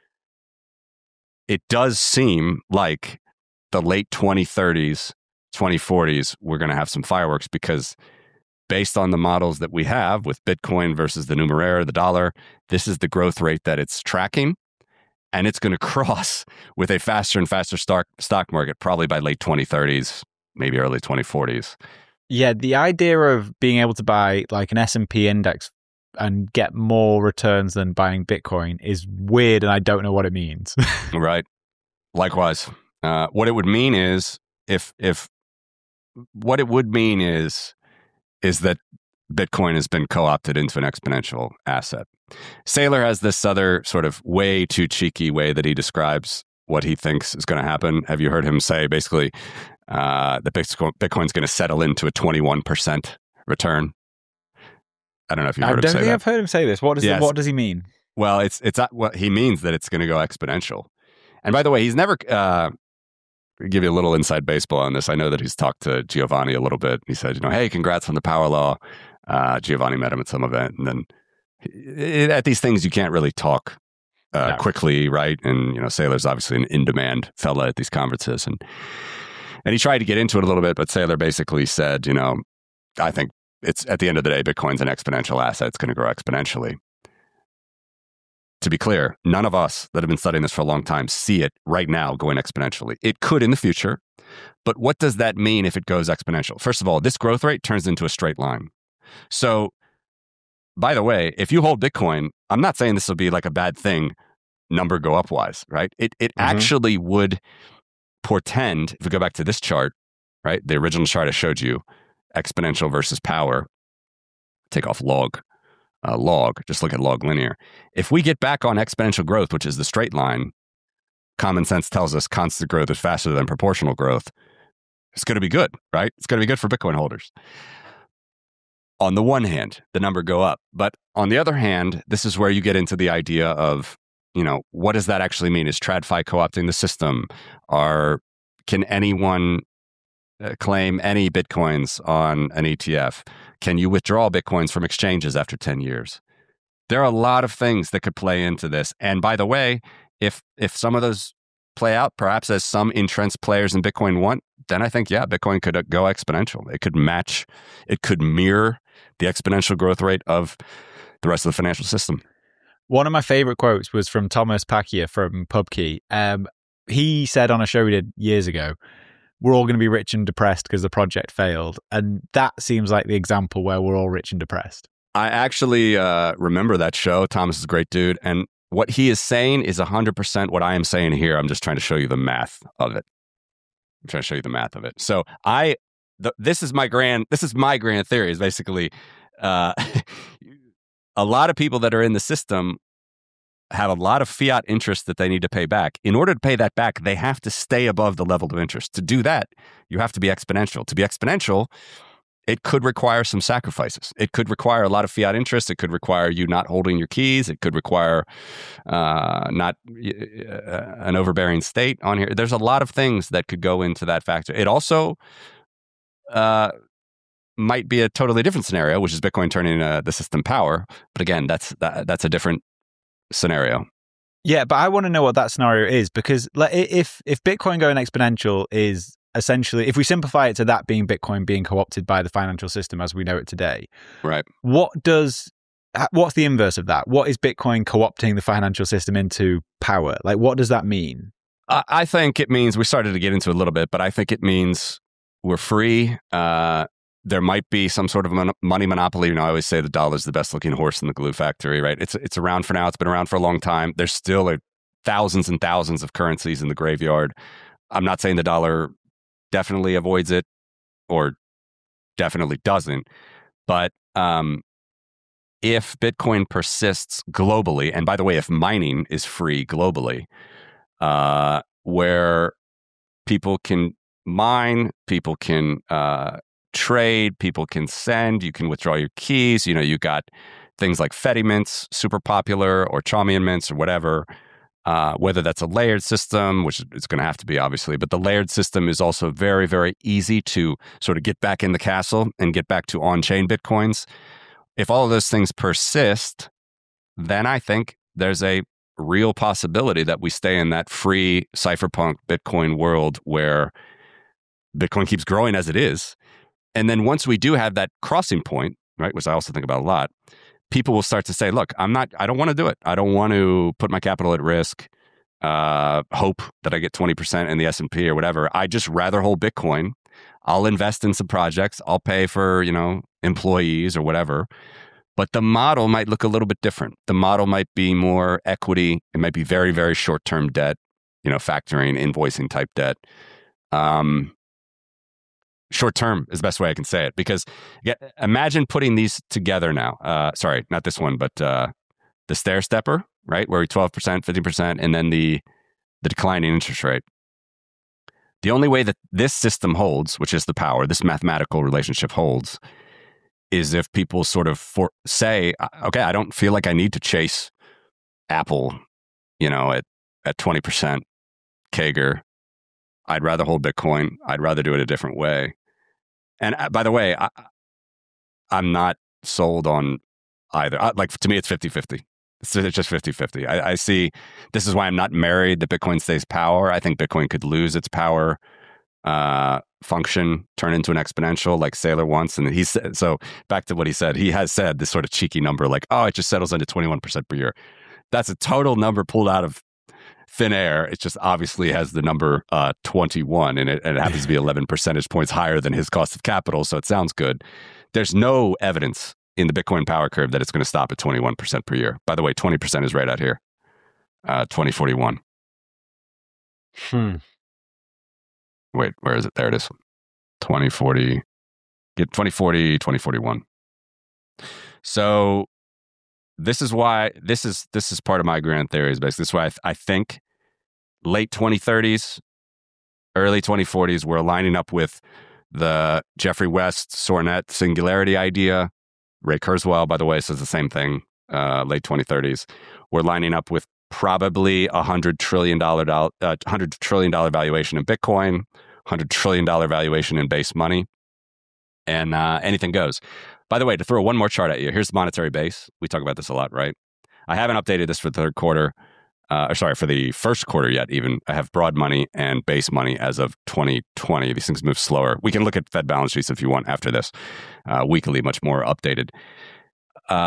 It does seem like the late twenty thirties, twenty forties, we're going to have some fireworks, because based on the models that we have with Bitcoin versus the numeraire, the dollar, this is the growth rate that it's tracking. And it's going to cross with a faster and faster stock stock market, probably by late twenty thirties, maybe early twenty forties. Yeah, the idea of being able to buy like an S and P index and get more returns than buying Bitcoin is weird, and I don't know what it means. Right. Likewise. Uh, what it would mean is, if if what it would mean is, is that Bitcoin has been co-opted into an exponential asset. Saylor has this other sort of way too cheeky way that he describes what he thinks is going to happen. Have you heard him say basically uh, that Bitcoin's going to settle into a twenty-one percent return? I don't know if you've heard him say that. I don't think I've heard him say this. What does, yes. it, what does he mean? Well, it's it's what well, he means that it's going to go exponential. And by the way, he's never... Uh, I'll give you a little inside baseball on this. I know that he's talked to Giovanni a little bit. He said, you know, hey, congrats on the power law. Uh, Giovanni met him at some event. And then it, at these things, you can't really talk uh, no. quickly, right? And, you know, Saylor's obviously an in-demand fella at these conferences. And and he tried to get into it a little bit, but Saylor basically said, you know, I think it's, at the end of the day, Bitcoin's an exponential asset. It's going to grow exponentially. To be clear, none of us that have been studying this for a long time see it right now going exponentially. It could in the future, but what does that mean if it goes exponential? First of all, this growth rate turns into a straight line. So, by the way, if you hold Bitcoin, I'm not saying this will be like a bad thing, number go upwise, right? It it mm-hmm. actually would portend, if we go back to this chart, right? The original chart I showed you, exponential versus power, take off log. Uh, log, just look at log linear. If we get back on exponential growth, which is the straight line, common sense tells us constant growth is faster than proportional growth. It's going to be good, right? It's going to be good for Bitcoin holders. On the one hand, the number go up. But on the other hand, this is where you get into the idea of, you know, what does that actually mean? Is TradFi co-opting the system? Are, can anyone claim any Bitcoins on an E T F? Can you withdraw Bitcoins from exchanges after ten years? There are a lot of things that could play into this. And by the way, if if some of those play out, perhaps as some entrenched players in Bitcoin want, then I think, yeah, Bitcoin could go exponential. It could match, it could mirror the exponential growth rate of the rest of the financial system. One of my favorite quotes was from Thomas Pakia from PubKey. Um, he said on a show we did years ago, we're all going to be rich and depressed because the project failed. And that seems like the example where we're all rich and depressed. I actually uh, remember that show. Thomas is a great dude. And what he is saying is one hundred percent what I am saying here. I'm just trying to show you the math of it. I'm trying to show you the math of it. So I, the, this is my grand, this is my grand theory is basically uh, a lot of people that are in the system have a lot of fiat interest that they need to pay back. In order to pay that back, they have to stay above the level of interest. To do that, you have to be exponential. To be exponential, it could require some sacrifices. It could require a lot of fiat interest. It could require you not holding your keys. It could require uh, not uh, an overbearing state on here. There's a lot of things that could go into that factor. It also uh, might be a totally different scenario, which is Bitcoin turning uh, the system power. But again, that's that, that's a different scenario. Yeah, but I want to know what that scenario is, because like, if if Bitcoin going exponential is essentially, if we simplify it to that being Bitcoin being co-opted by the financial system as we know it today, right? What does what's the inverse of that? What is Bitcoin co-opting the financial system into power? Like, what does that mean? I, I think it means, we started to get into it a little bit, but I think it means we're free. Uh, there might be some sort of mon- money monopoly. You know, I always say the dollar's the best looking horse in the glue factory, right? It's it's around for now. It's been around for a long time. There's still a, thousands and thousands of currencies in the graveyard. I'm not saying the dollar definitely avoids it or definitely doesn't. But um, if Bitcoin persists globally, and by the way, if mining is free globally, uh, where people can mine, people can uh, trade, people can send, you can withdraw your keys, you know, you got things like Fedi mints, super popular, or Chaumian mints or whatever. Uh, whether that's a layered system, which it's going to have to be, obviously, but the layered system is also very, very easy to sort of get back in the castle and get back to on-chain Bitcoins. If all of those things persist, then I think there's a real possibility that we stay in that free cypherpunk Bitcoin world where Bitcoin keeps growing as it is. And then once we do have that crossing point, right, which I also think about a lot, people will start to say, look, I'm not, I don't want to do it. I don't want to put my capital at risk, uh, hope that I get twenty percent in the S and P or whatever. I just rather hold Bitcoin. I'll invest in some projects. I'll pay for, you know, employees or whatever. But the model might look a little bit different. The model might be more equity. It might be very, very short-term debt, you know, factoring, invoicing type debt. Um, Short term is the best way I can say it, because yeah, imagine putting these together now. Uh, sorry, not this one, but uh, the stair stepper, right? Where we twelve percent, fifty percent, and then the the declining interest rate. The only way that this system holds, which is the power, this mathematical relationship holds, is if people sort of for, say, okay, I don't feel like I need to chase Apple, you know, at, at twenty percent Kager. I'd rather hold Bitcoin. I'd rather do it a different way. And uh, by the way, I, I'm not sold on either. I, like, to me, it's fifty-fifty. It's, it's just fifty-fifty. I, I see, this is why I'm not married that Bitcoin stays power. I think Bitcoin could lose its power uh, function, turn into an exponential like Saylor wants. And he said, so back to what he said, he has said this sort of cheeky number like, oh, it just settles into twenty-one percent per year. That's a total number pulled out of thin air. It just obviously has the number uh, twenty-one, and it, and it happens to be eleven percentage points higher than his cost of capital, so it sounds good. There's no evidence in the Bitcoin power curve that it's going to stop at twenty-one percent per year. By the way, twenty percent is right out here, uh, twenty forty-one. Hmm. Wait, where is it? There it is. twenty forty. Get twenty forty, twenty forty-one. So this is why, this is this is part of my grand theory. Is basically, this is why I, th- I think late twenty thirties, early twenty forties, we're lining up with the Jeffrey West Sornet singularity idea. Ray Kurzweil, by the way, says the same thing, uh, late twenty thirties. We're lining up with probably a one hundred trillion dollars uh, one hundred trillion dollars valuation in Bitcoin, one hundred trillion dollars valuation in base money, and uh, anything goes. By the way, to throw one more chart at you, here's the monetary base. We talk about this a lot, right? I haven't updated this for the third quarter, uh, or sorry, for the first quarter yet even. I have broad money and base money as of twenty twenty. These things move slower. We can look at Fed balance sheets if you want after this. Uh, weekly, much more updated. Uh,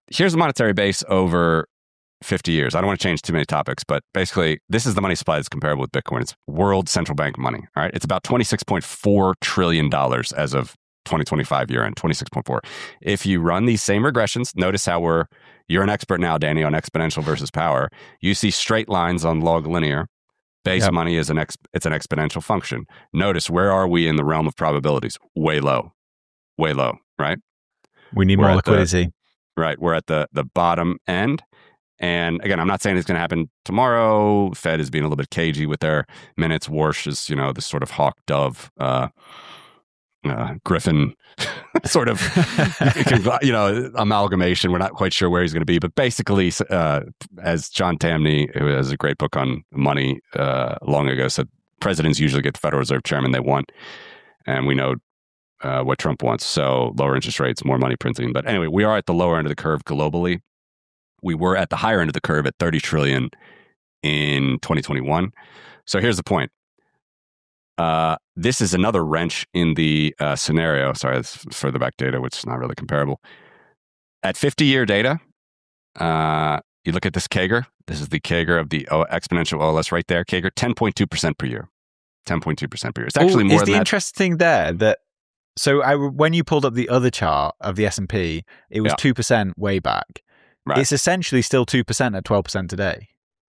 here's the monetary base over fifty years. I don't want to change too many topics, but basically, this is the money supply that's comparable with Bitcoin. It's world central bank money. All right. It's about twenty-six point four trillion dollars as of twenty twenty-five year end, twenty-six point four. If you run these same regressions, notice how we're, you're an expert now, Danny, on exponential versus power. You see straight lines on log linear. Base yep. money is an ex, it's an exponential function. Notice, where are we in the realm of probabilities? Way low, way low, right? We need we're more liquidity. The, right. We're at the, the bottom end. And again, I'm not saying it's going to happen tomorrow. Fed is being a little bit cagey with their minutes. Warsh is, you know, this sort of hawk dove, uh, uh, Griffin sort of, you know, amalgamation. We're not quite sure where he's going to be. But basically, uh, as John Tamny, who has a great book on money uh, long ago, said, presidents usually get the Federal Reserve chairman they want. And we know uh, what Trump wants. So lower interest rates, more money printing. But anyway, we are at the lower end of the curve globally. We were at the higher end of the curve at thirty trillion in twenty twenty-one. So here's the point. Uh, this is another wrench in the uh, scenario. Sorry, that's further back data, which is not really comparable. At fifty-year data, uh, you look at this CAGR. This is the CAGR of the o- exponential O L S right there. CAGR, ten point two percent per year. ten point two percent per year. It's actually Ooh, more is than the that. interesting thing there that, so I, when you pulled up the other chart of the S and P, it was yeah. two percent way back. Right. It's essentially still two percent at twelve percent today.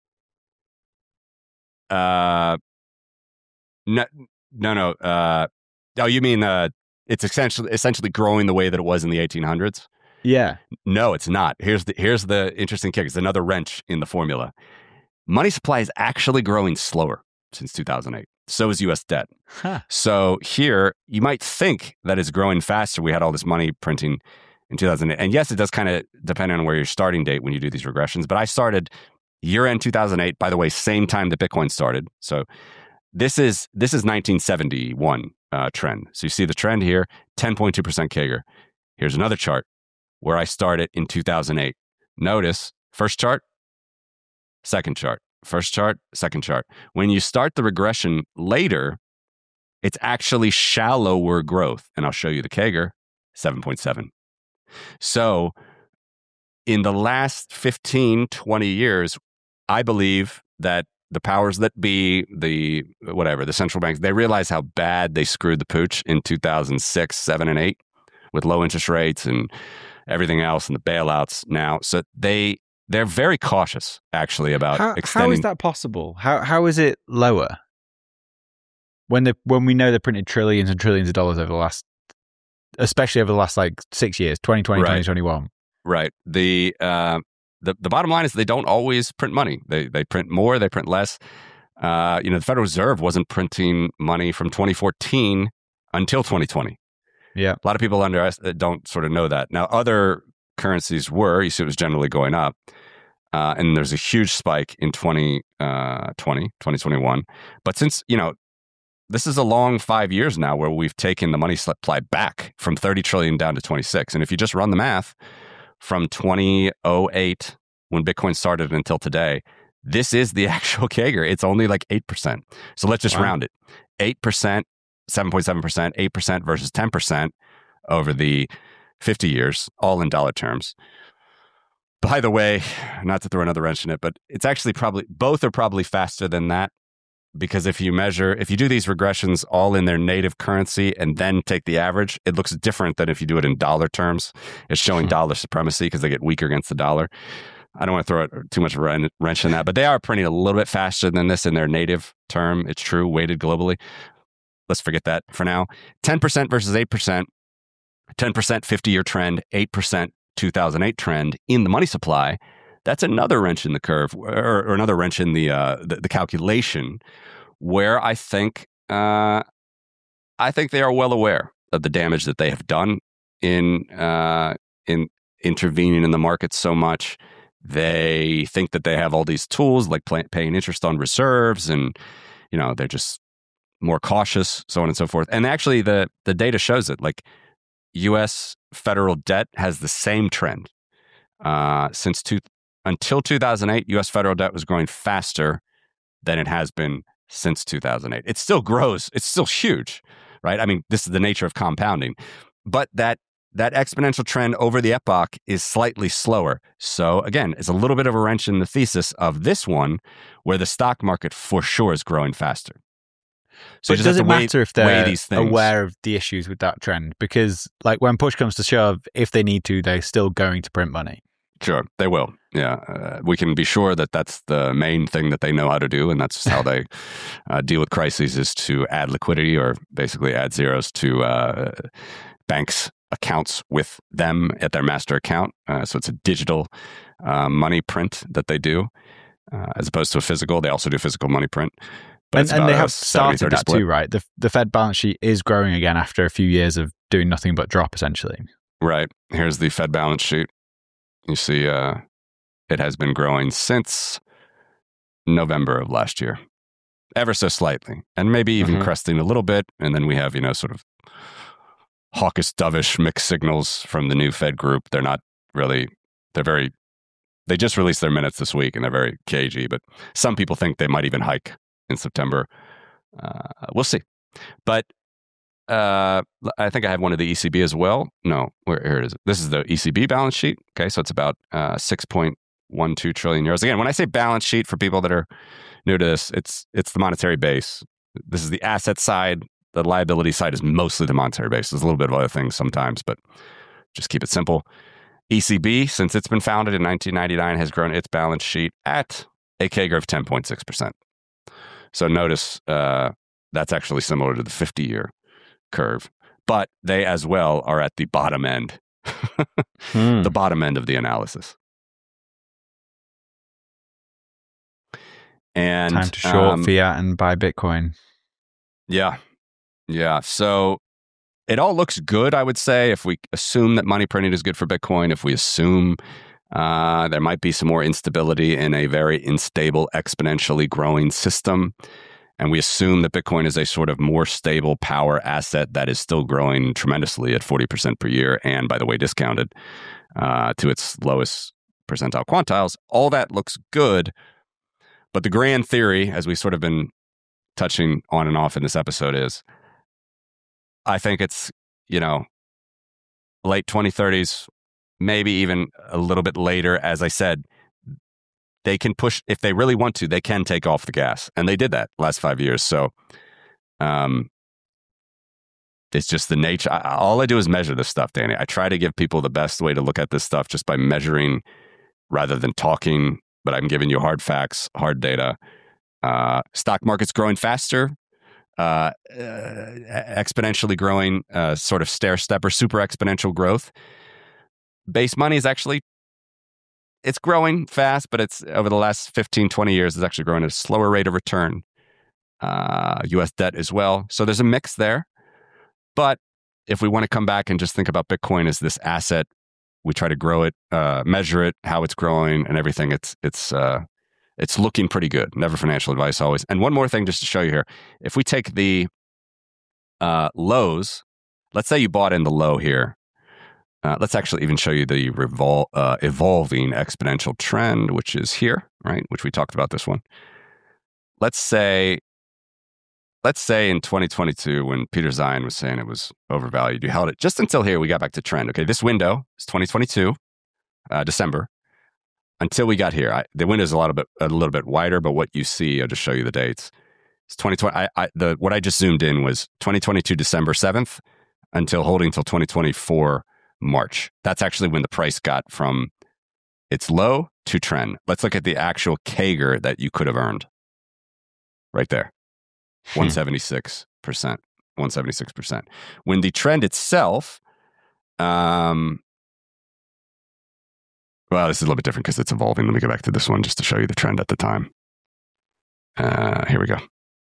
Uh, no, no, no. Uh, oh, you mean uh, it's essentially essentially growing the way that it was in the eighteen hundreds? Yeah. No, it's not. Here's the here's the interesting kick. It's another wrench in the formula. Money supply is actually growing slower since two thousand eight. So is U S debt. Huh. So here, you might think that it's growing faster. We had all this money printing in two thousand eight. And yes, it does kind of depend on where your starting date when you do these regressions. But I started year-end two thousand eight, by the way, same time that Bitcoin started. So this is this is nineteen seventy-one uh, trend. So you see the trend here, ten point two percent CAGR. Here's another chart where I started in two thousand eight. Notice, first chart, second chart. First chart, second chart. When you start the regression later, it's actually shallower growth. And I'll show you the CAGR, seven point seven. So in the last fifteen, twenty years, I believe that the powers that be, the whatever, the central banks, they realize how bad they screwed the pooch in two thousand six, seven, and eight with low interest rates and everything else and the bailouts now. So they, they're very cautious, actually, about how, extending. How is that possible? How How is it lower? When the when we know they printed trillions and trillions of dollars over the last, especially over the last like six years, twenty twenty, right. twenty twenty-one. Right. The, uh, the the bottom line is they don't always print money. They they print more, they print less. Uh, you know, the Federal Reserve wasn't printing money from twenty fourteen until twenty twenty. Yeah. A lot of people under don't sort of know that. Now, other currencies were, you see it was generally going up. Uh, and there's a huge spike in twenty twenty, twenty twenty-one. But since, you know, this is a long five years now where we've taken the money supply back from thirty trillion down to twenty-six. And if you just run the math from twenty oh eight, when Bitcoin started, until today, this is the actual CAGR. It's only like eight percent. So let's just wow. round it. eight percent, seven point seven percent, eight percent versus ten percent over the fifty years, all in dollar terms. By the way, not to throw another wrench in it, but it's actually probably, both are probably faster than that. Because if you measure, if you do these regressions all in their native currency and then take the average, it looks different than if you do it in dollar terms. It's showing hmm. dollar supremacy because they get weaker against the dollar. I don't want to throw too much of a wrench in that, but they are printing a little bit faster than this in their native term. It's true, weighted globally. Let's forget that for now. ten percent versus eight percent, ten percent fifty-year trend, eight percent two thousand eight trend in the money supply. That's another wrench in the curve, or, or another wrench in the, uh, the the calculation, where I think uh, I think they are well aware of the damage that they have done in uh, in intervening in the market so much. They think that they have all these tools, like pay, paying interest on reserves, and you know they're just more cautious, so on and so forth. And actually, the the data shows it. Like U S federal debt has the same trend uh, since two. Until two thousand eight, U S federal debt was growing faster than it has been since two thousand eight. It still grows. It's still huge, right? I mean, this is the nature of compounding. But that that exponential trend over the epoch is slightly slower. So again, it's a little bit of a wrench in the thesis of this one, where the stock market for sure is growing faster. So but does it matter if they're aware of the issues with that trend? Because like when push comes to shove, if they need to, they're still going to print money. Sure, they will. Yeah, uh, we can be sure that that's the main thing that they know how to do, and that's how they uh, deal with crises, is to add liquidity, or basically add zeros to uh, banks' accounts with them at their master account. Uh, so it's a digital uh, money print that they do, uh, as opposed to a physical. They also do physical money print. But and, and they have started that split. too, right? The, the Fed balance sheet is growing again after a few years of doing nothing but drop, essentially. Right. Here's the Fed balance sheet. You see, uh, it has been growing since November of last year, ever so slightly, and maybe even mm-hmm. cresting a little bit. And then we have, you know, sort of hawkish, dovish mixed signals from the new Fed group. They're not really, they're very, they just released their minutes this week, and they're very cagey, but some people think they might even hike in September. Uh, we'll see. But uh, I think I have one of the E C B as well. No, where here it is. This is the E C B balance sheet. Okay, so it's about uh, six point one two trillion euros. Again, when I say balance sheet, for people that are new to this, it's it's the monetary base. This is the asset side. The liability side is mostly the monetary base. There's a little bit of other things sometimes, but just keep it simple. E C B, since it's been founded in nineteen ninety-nine, has grown its balance sheet at a C A G R of ten point six percent. So notice uh, that's actually similar to the fifty-year curve, but they as well are at the bottom end, hmm. the bottom end of the analysis. And time to short um, fiat and buy Bitcoin. Yeah, yeah. So it all looks good, I would say, if we assume that money printing is good for Bitcoin. If we assume Uh, there might be some more instability in a very unstable, exponentially growing system. And we assume that Bitcoin is a sort of more stable power asset that is still growing tremendously at forty percent per year. And by the way, discounted uh, to its lowest percentile quantiles. All that looks good. But the grand theory, as we've sort of been touching on and off in this episode, is I think it's, you know, late twenty thirties, maybe even a little bit later. As I said, they can push, if they really want to, they can take off the gas. And they did that last five years. So um, it's just the nature. I, all I do is measure this stuff, Danny. I try to give people the best way to look at this stuff just by measuring rather than talking. But I'm giving you hard facts, hard data. Uh, stock market's growing faster. Uh, uh, exponentially growing, uh, sort of stair-step or super exponential growth. Base money is actually, it's growing fast, but it's over the last fifteen, twenty years, it's actually growing at a slower rate of return. Uh, U S debt as well. So there's a mix there. But if we want to come back and just think about Bitcoin as this asset, we try to grow it, uh, measure it, how it's growing and everything. It's, it's, uh, it's looking pretty good. Never financial advice always. And one more thing just to show you here. If we take the uh, lows, let's say you bought in the low here. Uh, let's actually even show you the revol- uh, evolving exponential trend, which is here, right? Which we talked about this one. Let's say, let's say in twenty twenty-two, when Peter Zeihan was saying it was overvalued, you held it just until here. We got back to trend. Okay, this window is twenty twenty-two, uh, December, until we got here. I, the window is a little bit a little bit wider, but what you see, I'll just show you the dates. It's twenty twenty. I, I, the what I just zoomed in was twenty twenty-two December seventh until holding till twenty twenty-four. March. That's actually when the price got from its low to trend. Let's look at the actual C A G R that you could have earned. Right there. one hundred seventy-six percent. one hundred seventy-six percent. When the trend itself, um, well, this is a little bit different because it's evolving. Let me go back to this one just to show you the trend at the time. Uh, here we go.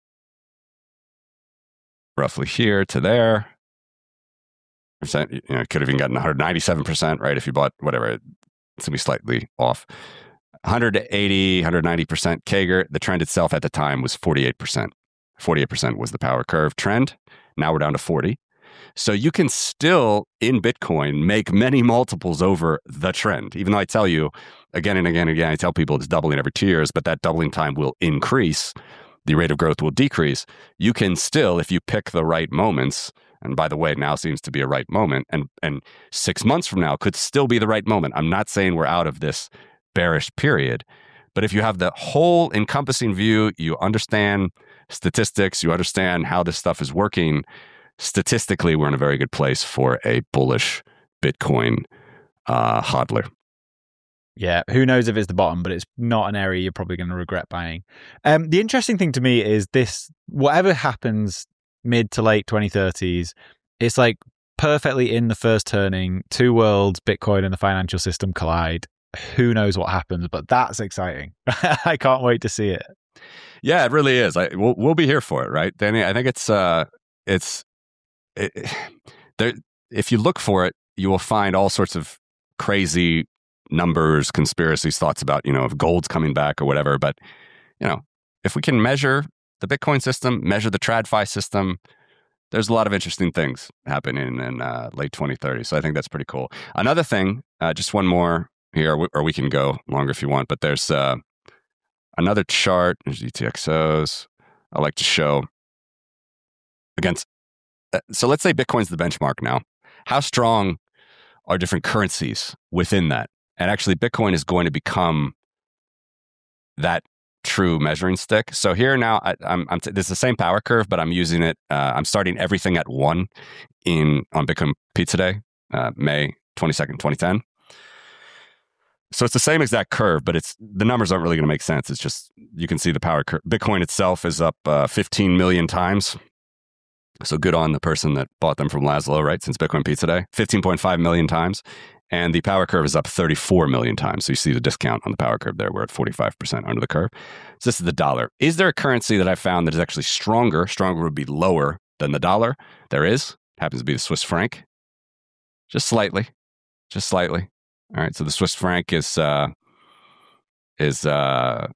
Roughly here to there. Percent, you know, it could have even gotten one hundred ninety-seven percent, right? If you bought whatever, it's going to be slightly off. one hundred eighty, one hundred ninety percent C A G R. The trend itself at the time was forty-eight percent. forty-eight percent was the power curve trend. Now we're down to forty. So you can still, in Bitcoin, make many multiples over the trend. Even though I tell you again and again and again, I tell people it's doubling every two years, but that doubling time will increase. The rate of growth will decrease. You can still, if you pick the right moments, And by the way, now seems to be a right moment. And and six months from now could still be the right moment. I'm not saying we're out of this bearish period, but if you have the whole encompassing view, you understand statistics, you understand how this stuff is working, statistically, we're in a very good place for a bullish Bitcoin uh, hodler. Yeah, who knows if it's the bottom, but it's not an area you're probably going to regret buying. Um, the interesting thing to me is this, whatever happens mid to late twenty thirties, it's like perfectly in the first turning, two worlds, Bitcoin and the financial system collide. Who knows what happens, but that's exciting. I can't wait to see it. Yeah, it really is. I, we'll, we'll be here for it, right, Danny? I think it's, uh, it's it, there. If you look for it, you will find all sorts of crazy numbers, conspiracies, thoughts about, you know, if gold's coming back or whatever. But, you know, if we can measure the Bitcoin system, measure the TradFi system, there's a lot of interesting things happening in uh, late twenty thirty. So I think that's pretty cool. Another thing, uh, just one more here, or we can go longer if you want, but there's uh, another chart. There's U T X Os. I like to show against. Uh, so let's say Bitcoin's the benchmark now. How strong are different currencies within that? And actually, Bitcoin is going to become that true measuring stick. So here now, I, I'm, I'm t- this is the same power curve, but I'm using it. Uh, I'm starting everything at one in on Bitcoin Pizza Day, uh, May twenty-second, twenty ten. So it's the same exact curve, but it's the numbers aren't really going to make sense. It's just you can see the power curve. Bitcoin itself is up uh, fifteen million times. So good on the person that bought them from Laszlo, right? Since Bitcoin Pizza Day, fifteen point five million times. And the power curve is up thirty-four million times. So you see the discount on the power curve there. We're at forty-five percent under the curve. So this is the dollar. Is there a currency that I found that is actually stronger? Stronger would be lower than the dollar. There is. It happens to be the Swiss franc. Just slightly. Just slightly. All right. So the Swiss franc is uh, is uh,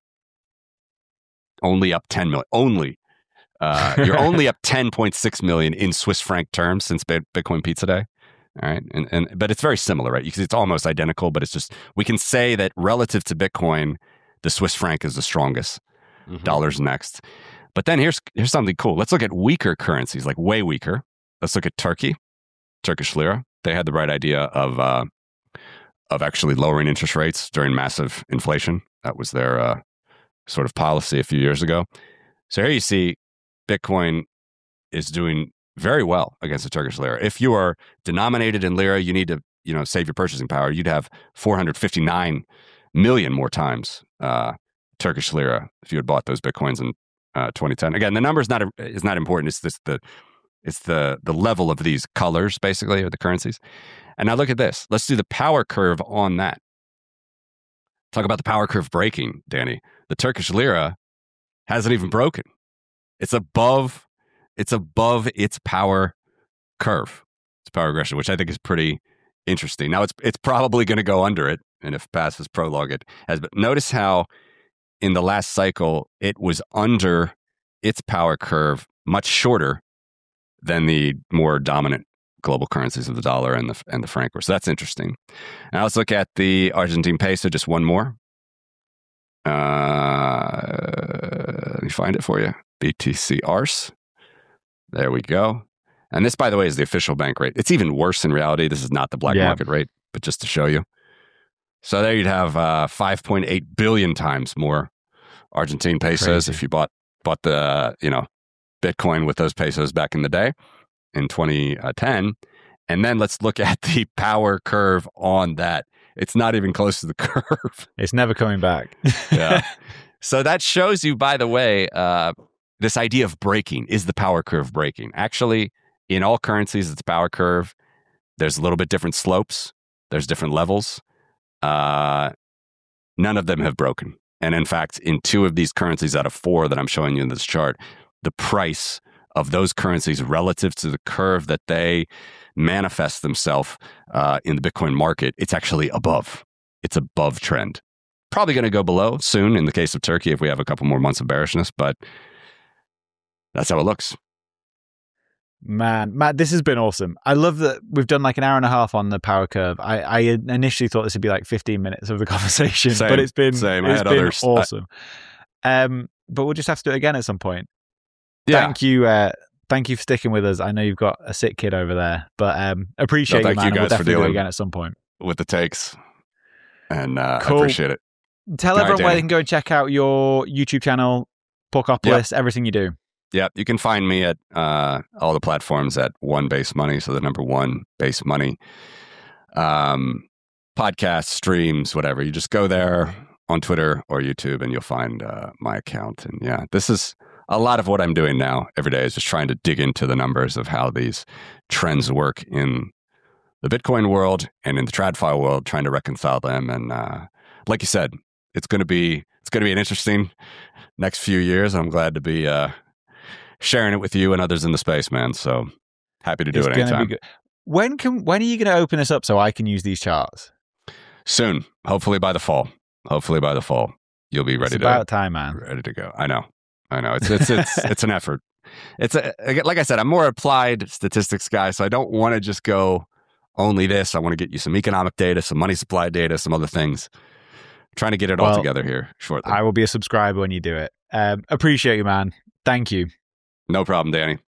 only up ten million. Only. Uh, you're only up ten point six million in Swiss franc terms since Bitcoin Pizza Day. All right. And, and, but it's very similar, right? Because it's almost identical, but it's just, we can say that relative to Bitcoin, the Swiss franc is the strongest. Mm-hmm. Dollar's next. But then here's, here's something cool. Let's look at weaker currencies, like way weaker. Let's look at Turkey, Turkish lira. They had the right idea of, uh, of actually lowering interest rates during massive inflation. That was their uh, sort of policy a few years ago. So here you see Bitcoin is doing very well against the Turkish lira. If you are denominated in lira, you need to, you know, save your purchasing power. You'd have four hundred fifty-nine million more times uh, Turkish lira if you had bought those Bitcoins in uh, twenty ten. Again, the number is not is not important. It's this the it's the the level of these colors basically, or the currencies. And now look at this. Let's do the power curve on that. Talk about the power curve breaking, Danny. The Turkish lira hasn't even broken. It's above. It's above its power curve, its power regression, which I think is pretty interesting. Now, it's it's probably going to go under it, and if passes prologue, it has. But notice how in the last cycle, it was under its power curve, much shorter than the more dominant global currencies of the dollar and the and the franc. So that's interesting. Now let's look at the Argentine peso. Just one more. Uh, let me find it for you. B T C A R S. There we go. And this, by the way, is the official bank rate. It's even worse in reality. This is not the black yeah. market rate, but just to show you. So there you'd have uh, five point eight billion times more Argentine pesos Crazy. If you bought bought the you know Bitcoin with those pesos back in the day in twenty ten. And then let's look at the power curve on that. It's not even close to the curve. It's never coming back. Yeah. So that shows you, by the way, uh, this idea of breaking. Is the power curve breaking? Actually, in all currencies, it's a power curve. There's a little bit different slopes. There's different levels. Uh, none of them have broken. And in fact, in two of these currencies out of four that I'm showing you in this chart, the price of those currencies relative to the curve that they manifest themselves uh, in the Bitcoin market, it's actually above. It's above trend. Probably going to go below soon in the case of Turkey if we have a couple more months of bearishness, but that's how it looks. Man, Matt, this has been awesome. I love that we've done like an hour and a half on the power curve. I, I initially thought this would be like fifteen minutes of the conversation, same, but it's been, same. It's I had been others. awesome. I, um, but we'll just have to do it again at some point. Yeah. Thank you. Uh, thank you for sticking with us. I know you've got a sick kid over there, but um, appreciate no, it, thank man. you guys We'll for definitely do dealing it again at some point. with the takes. And uh, Cool. I appreciate it. Tell All everyone right, where Danny. they can go and check out your YouTube channel, Puckopolis, yep. everything you do. Yeah, you can find me at uh, all the platforms at One Base Money. So the number one Base Money. Um, podcasts, streams, whatever. You just go there on Twitter or YouTube and you'll find uh, my account. And yeah, this is a lot of what I'm doing now every day is just trying to dig into the numbers of how these trends work in the Bitcoin world and in the TradFi world, trying to reconcile them. And uh, like you said, it's going to be it's going to be an interesting next few years. I'm glad to be uh, sharing it with you and others in the space, man. So happy to do it's it anytime. Be good. When can when are you going to open this up so I can use these charts? Soon, hopefully by the fall. Hopefully by the fall, you'll be ready it's to about time, man. Ready to go. I know, I know. It's it's it's it's an effort. It's a, like I said, I'm more applied statistics guy, so I don't want to just go only this. I want to get you some economic data, some money supply data, some other things. I'm trying to get it well, all together here shortly. I will be a subscriber when you do it. Um, appreciate you, man. Thank you. No problem, Danny.